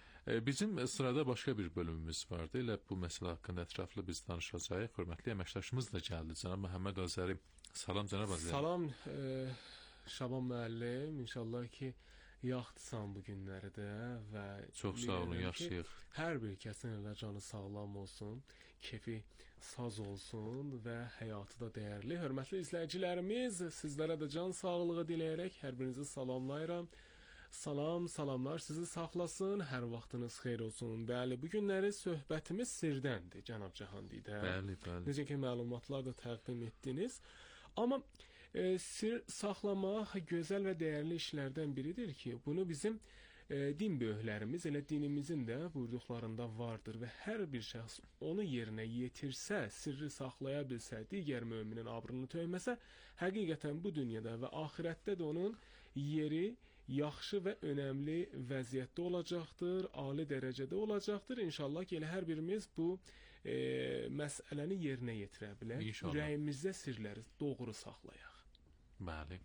Bizim sırada başqa bir bölümümüz vardı. Elə bu məsələ haqqında ətraflı biz danışacağıq. Hörmətli əməkdaşımız da gəldi. Cənab Məhəmməd Azəri. Salam cənab Azəri. Salam e, Şaban müəllim. İnşallah ki yaxdısan bu günləri də və çox sağ olun, yaxşıyıq. Hər bir kəsin elə canı sağlam olsun, kefi saz olsun və həyatı da dəyərli. Hörmətli izləyicilərimiz, sizlərə də can sağlığı diləyərək hər birinizi salamlayıram. Salam, salamlar sizi saxlasın, hər vaxtınız xeyir olsun. Bəli, bu günləri söhbətimiz sirdəndir, cənab Cahandidə. Bəli, bəli. Necə ki, məlumatlar da təqdim etdiniz. Amma e, sir saxlamaq gözəl və dəyərli işlərdən biridir ki, bunu bizim e, din böyüklərimiz, elə dinimizin də buyurduqlarında vardır və hər bir şəxs onu yerinə yetirsə, sirri saxlaya bilsə, digər möminin abrını töyməsə, həqiqətən bu dünyada və axirətdə də onun yeri yaxşı və önəmli vəziyyətdə olacaqdır, ali dərəcədə olacaqdır. İnşallah ki, elə hər birimiz bu e, məsələni yerinə yetirə bilər. Ürəyimizdə sirləri doğru saxlayaq. Bəli.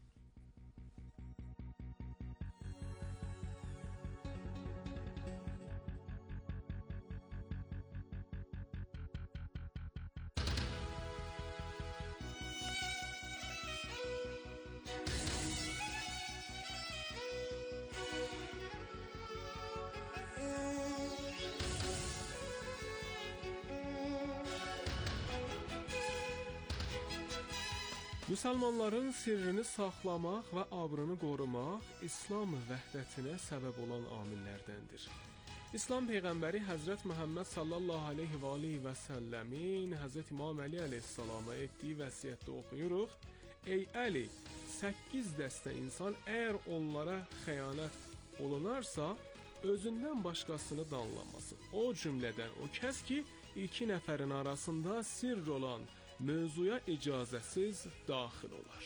Müsəlmanların sirrini saxlamaq və abrını qorumaq İslam vəhdətinə səbəb olan amillərdəndir. İslam Peyğəmbəri Həzrət Məhəmməd sallallahu aleyhi və aleyhi və səlləmin Həzrət İmam Əli əleyhissalama etdiyi vəsiyyətdə oxuyuruq. Ey Əli, səkkiz dəstə insan əgər onlara xəyanət olunarsa, özündən başqasını danlamasın. O cümlədən o kəs ki, iki nəfərin arasında sirr olan mövzuya icazəsiz daxil olar.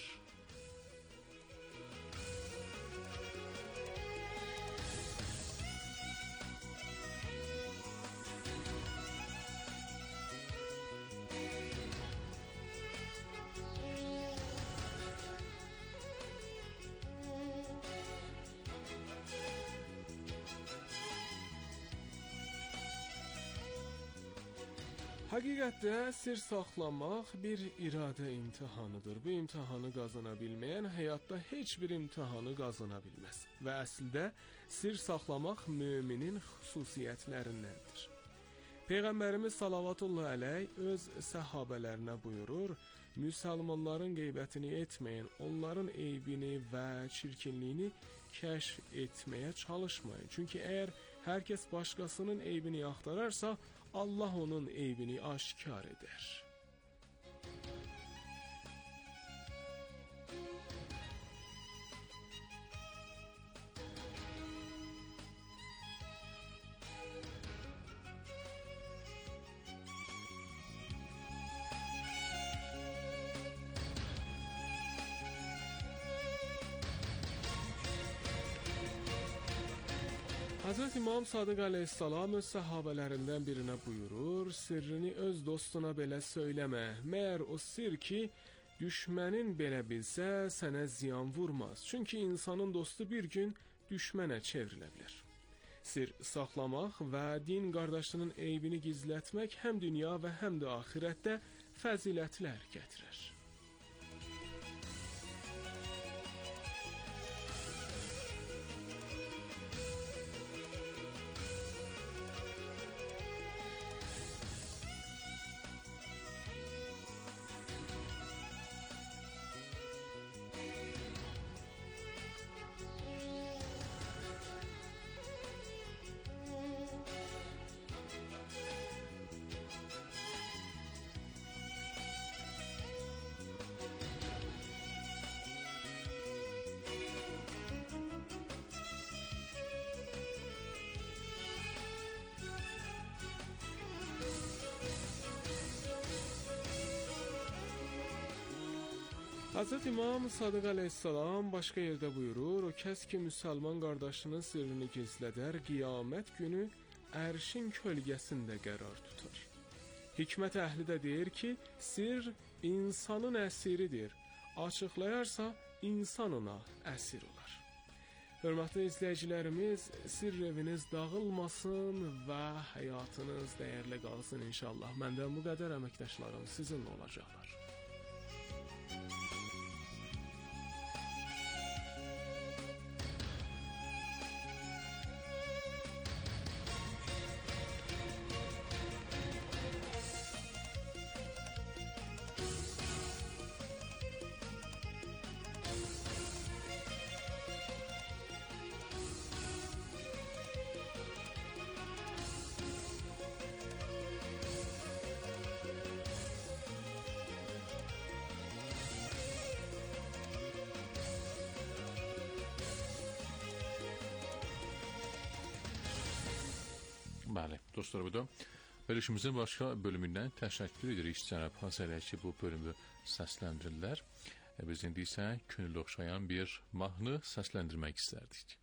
Həqiqətdə sir saxlamaq bir iradə imtihanıdır. Bu imtihanı qazana bilməyən həyatda heç bir imtihanı qazana bilməz. Və əslində sir saxlamaq müminin xüsusiyyətlərindəndir. Peyğəmbərimiz sallallahu əleyh öz səhabələrinə buyurur: "Müsəlmanların qeybətini etməyin, onların eybini və çirkinliyini kəşf etməyə çalışmayın. Çünki əgər hər kəs başqasının eybini axtararsa, Allah onun eybini aşkar edər. Hazreti İmam Sadiq Aleyhisselam öz sahabələrindən birinə buyurur, sirrini öz dostuna belə söyləmə, məyər o sir ki, düşmənin belə bilsə, sənə ziyan vurmaz. Çünki insanın dostu bir gün düşmənə çevrilə bilər. Sir saxlamaq və din qardaşının eybini gizlətmək həm dünya və həm də axirətdə fəzilətlər gətirir. Hazreti İmam Sadiq Aleyhisselam başqa yerdə buyurur, o kəs ki müsəlman qardaşının sirrini gizlədər, qiyamət günü ərşin kölgəsində qərar tutar. Hikmət əhli də deyir ki, sir insanın əsiridir, açıqlayarsa insan ona əsir olar. Hörmətli izləyicilərimiz, sirr eviniz dağılmasın və həyatınız dəyərli qalsın inşallah. Məndən bu qədər, əməkdaşlarım sizinlə olacaqlar. Bəli, dostlar, bu da verilişimizin başqa bölümündən təşəkkür edirik cənab Hazələ ki, bu bölümü səsləndirirlər. Biz indi isə könüllü oxşayan bir mahnı səsləndirmək istərdik.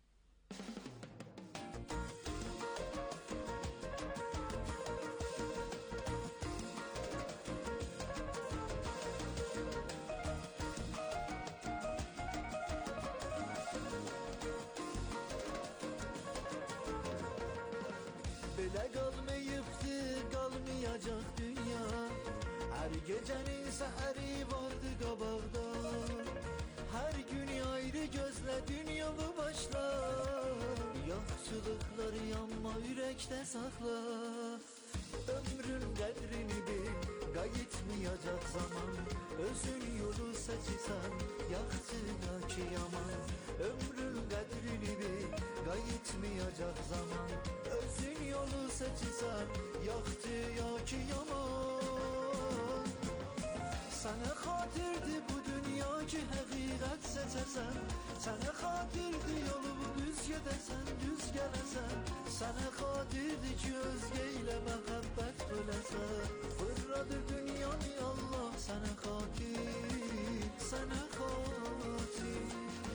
Belə qalmayıbdı, qalmayacaq dünya. Hər gecənin səhəri vardı qabaqda. Hər gün ayrı gözlə dünyalı başla. Yaxşılıqları yanma ürəkdə saxla. Ömrün qədrini bil, qayıtmayacaq zaman. Özün yolu seçsən, yaxşı ya ki yaman. Ömrün qədrini bil, qayıtmayacaq zaman. Özün yolu seçsən, yaxşı ya ki yaman. Sənə xatirdir bu dünya ki həqiqət seçəsən. Sənə xatirdir yolu düz gedəsən, düz gələsən. Sənə xatirdir ki özgə ilə məhəbbət böləsən. Fırladır dünyanı Allah sənə xatir, sənə xatir.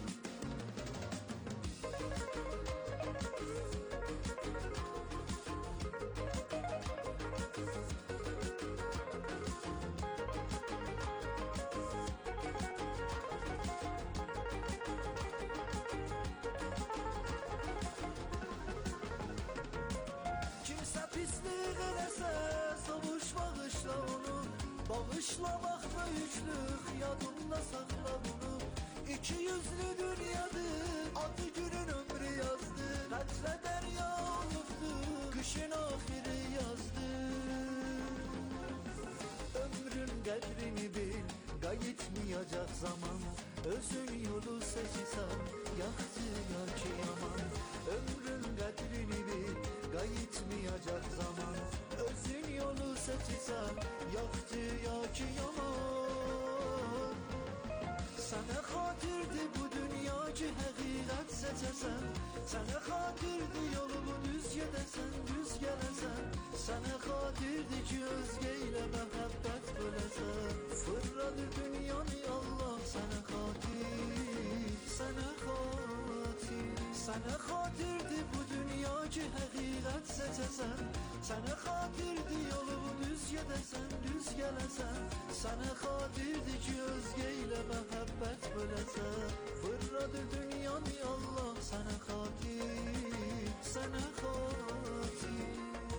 Bağışlamak da üçlük, yadında sakla bunu. İki yüzlü dünyadır, adı günün ömrü yazdı. Qətrə dərya olubdu, kışın ahiri yazdı. Ömrün qədrini bil, qayıtmayacaq zaman. Özün yolu seçsen yaktı ya ki yaman. Ömrün kadrini bil kayıtmayacak zaman. Özün yolu seçsen yaktı ya ki yaman. Sana xatirdi bu dünya ki həqiqət seçəsən. Sana xatirdi yolunu düz gedəsən, düz gələsən. Sana xatirdi ki özgə ilə məhəbbət böləsən. Fırladı dünyanı Allah sana xatir, sana xatir. Sana xatirdi bu dünya ki həqiqət seçəsən. Sana xatirdi yolunu düz gedəsən, düz gələsən. Sana xatirdi ki özgə ilə məhəbbət böləsən. Fırladı dünyanı Allah sana xatir, sana xatir.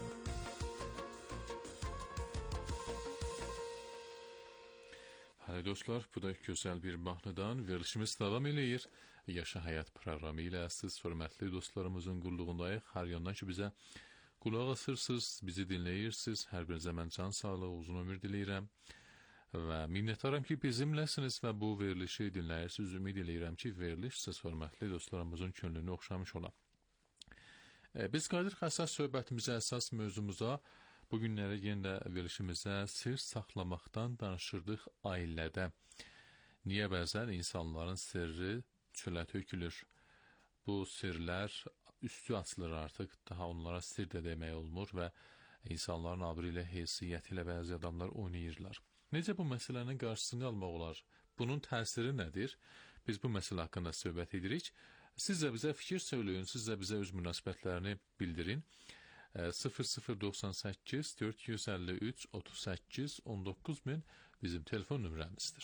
Hadi dostlar, bu da güzel bir mahnıdan verilişimiz devam eləyir. Yaşa Həyat proqramı ilə siz hörmətli dostlarımızın qulluğundayıq. Hər yandan ki bizə qulaq asırsınız, bizi dinləyirsiniz. Hər birinizə mən can sağlığı, uzun ömür diləyirəm. Və minnətdaram ki bizimləsiniz və bu verilişi dinləyirsiniz. Ümid eləyirəm ki veriliş siz hörmətli dostlarımızın könlünü oxşamış ola. E, biz qayıdırıq əsas söhbətimizə, əsas mövzumuza. Bu günləri yenə verilişimizə sir saxlamaqdan danışırdıq ailədə. Niyə bəzən insanların sirri çölə tökülür? Bu sirlər üstü açılır artıq, daha onlara sir də demək olmur və insanların abrı ilə, heysiyyəti ilə bəzi adamlar oynayırlar. Necə bu məsələnin qarşısını almaq olar? Bunun təsiri nədir? Biz bu məsələ haqqında söhbət edirik. Siz də bizə fikir söyləyin, siz də bizə öz münasibətlərini bildirin. sıfır sıfır doxsan səkkiz dörd yüz əlli üç otuz səkkiz on doqquz min bizim telefon nömrəmizdir.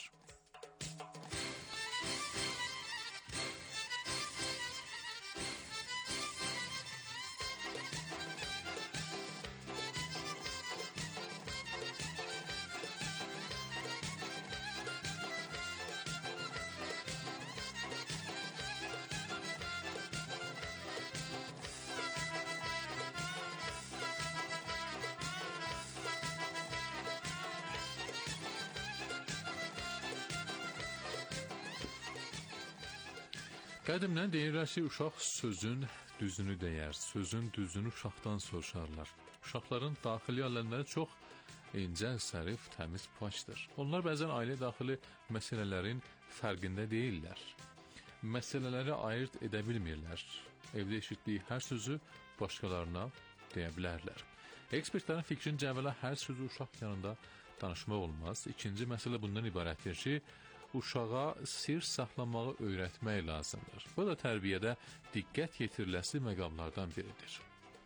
Qədimdən deyirlər ki, uşaq sözün düzünü deyər, sözün düzünü uşaqdan soruşarlar. Uşaqların daxili aləmləri çox incə, sərif, təmiz paçdır. Onlar bəzən ailə daxili məsələlərin fərqində deyirlər. Məsələləri ayırt edə bilmirlər. Evdə eşitdiyi hər sözü başqalarına deyə bilərlər. Ekspertlərin fikrincə əvvəla hər sözü uşaq yanında danışmaq olmaz. İkinci məsələ bundan ibarətdir ki, uşağa sir saxlamağı öyrətmək lazımdır. Bu da tərbiyədə diqqət yetiriləsi məqamlardan biridir.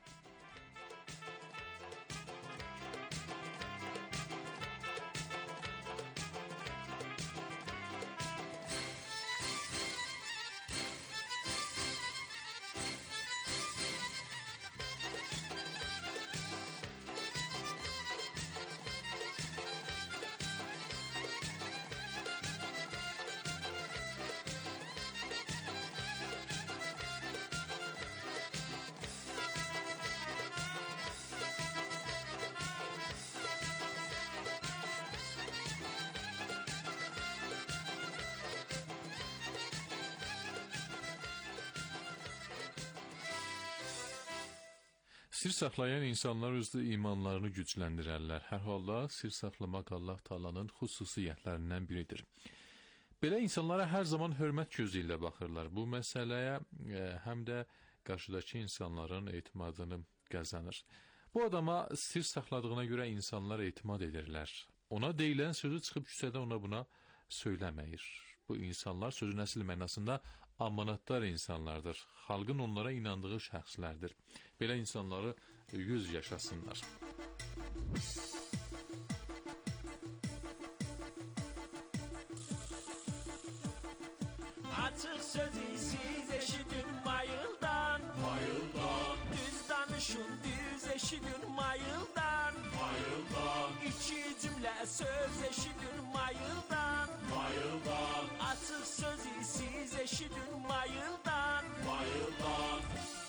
Sir saxlayan insanlar özdə imanlarını gücləndirərlər. Hər halda sir saxlamaq Allah Taala'nın xüsusiyyətlərindən biridir. Belə insanlara hər zaman hörmət gözü ilə baxırlar. Bu məsələyə e, həm də qarşıdakı insanların etimadını qazanır. Bu adama sir saxladığına görə insanlar etimad edirlər. Ona deyilən sözü çıxıb küçədə ona buna söyləməyir. Bu insanlar sözün əsl mənasında amanatdar insanlardır. Xalqın onlara inandığı şəxslərdir. Belə insanları yüz yaşasınlar. Açıq sözü siz eşidin mayıldan, mayıldan. Düz danışın, düz eşidin mayıldan, mayıldan. İki cümlə söz eşidin mayıldan, mayıldan. Açıq sözü siz eşidin mayıldan, mayıldan.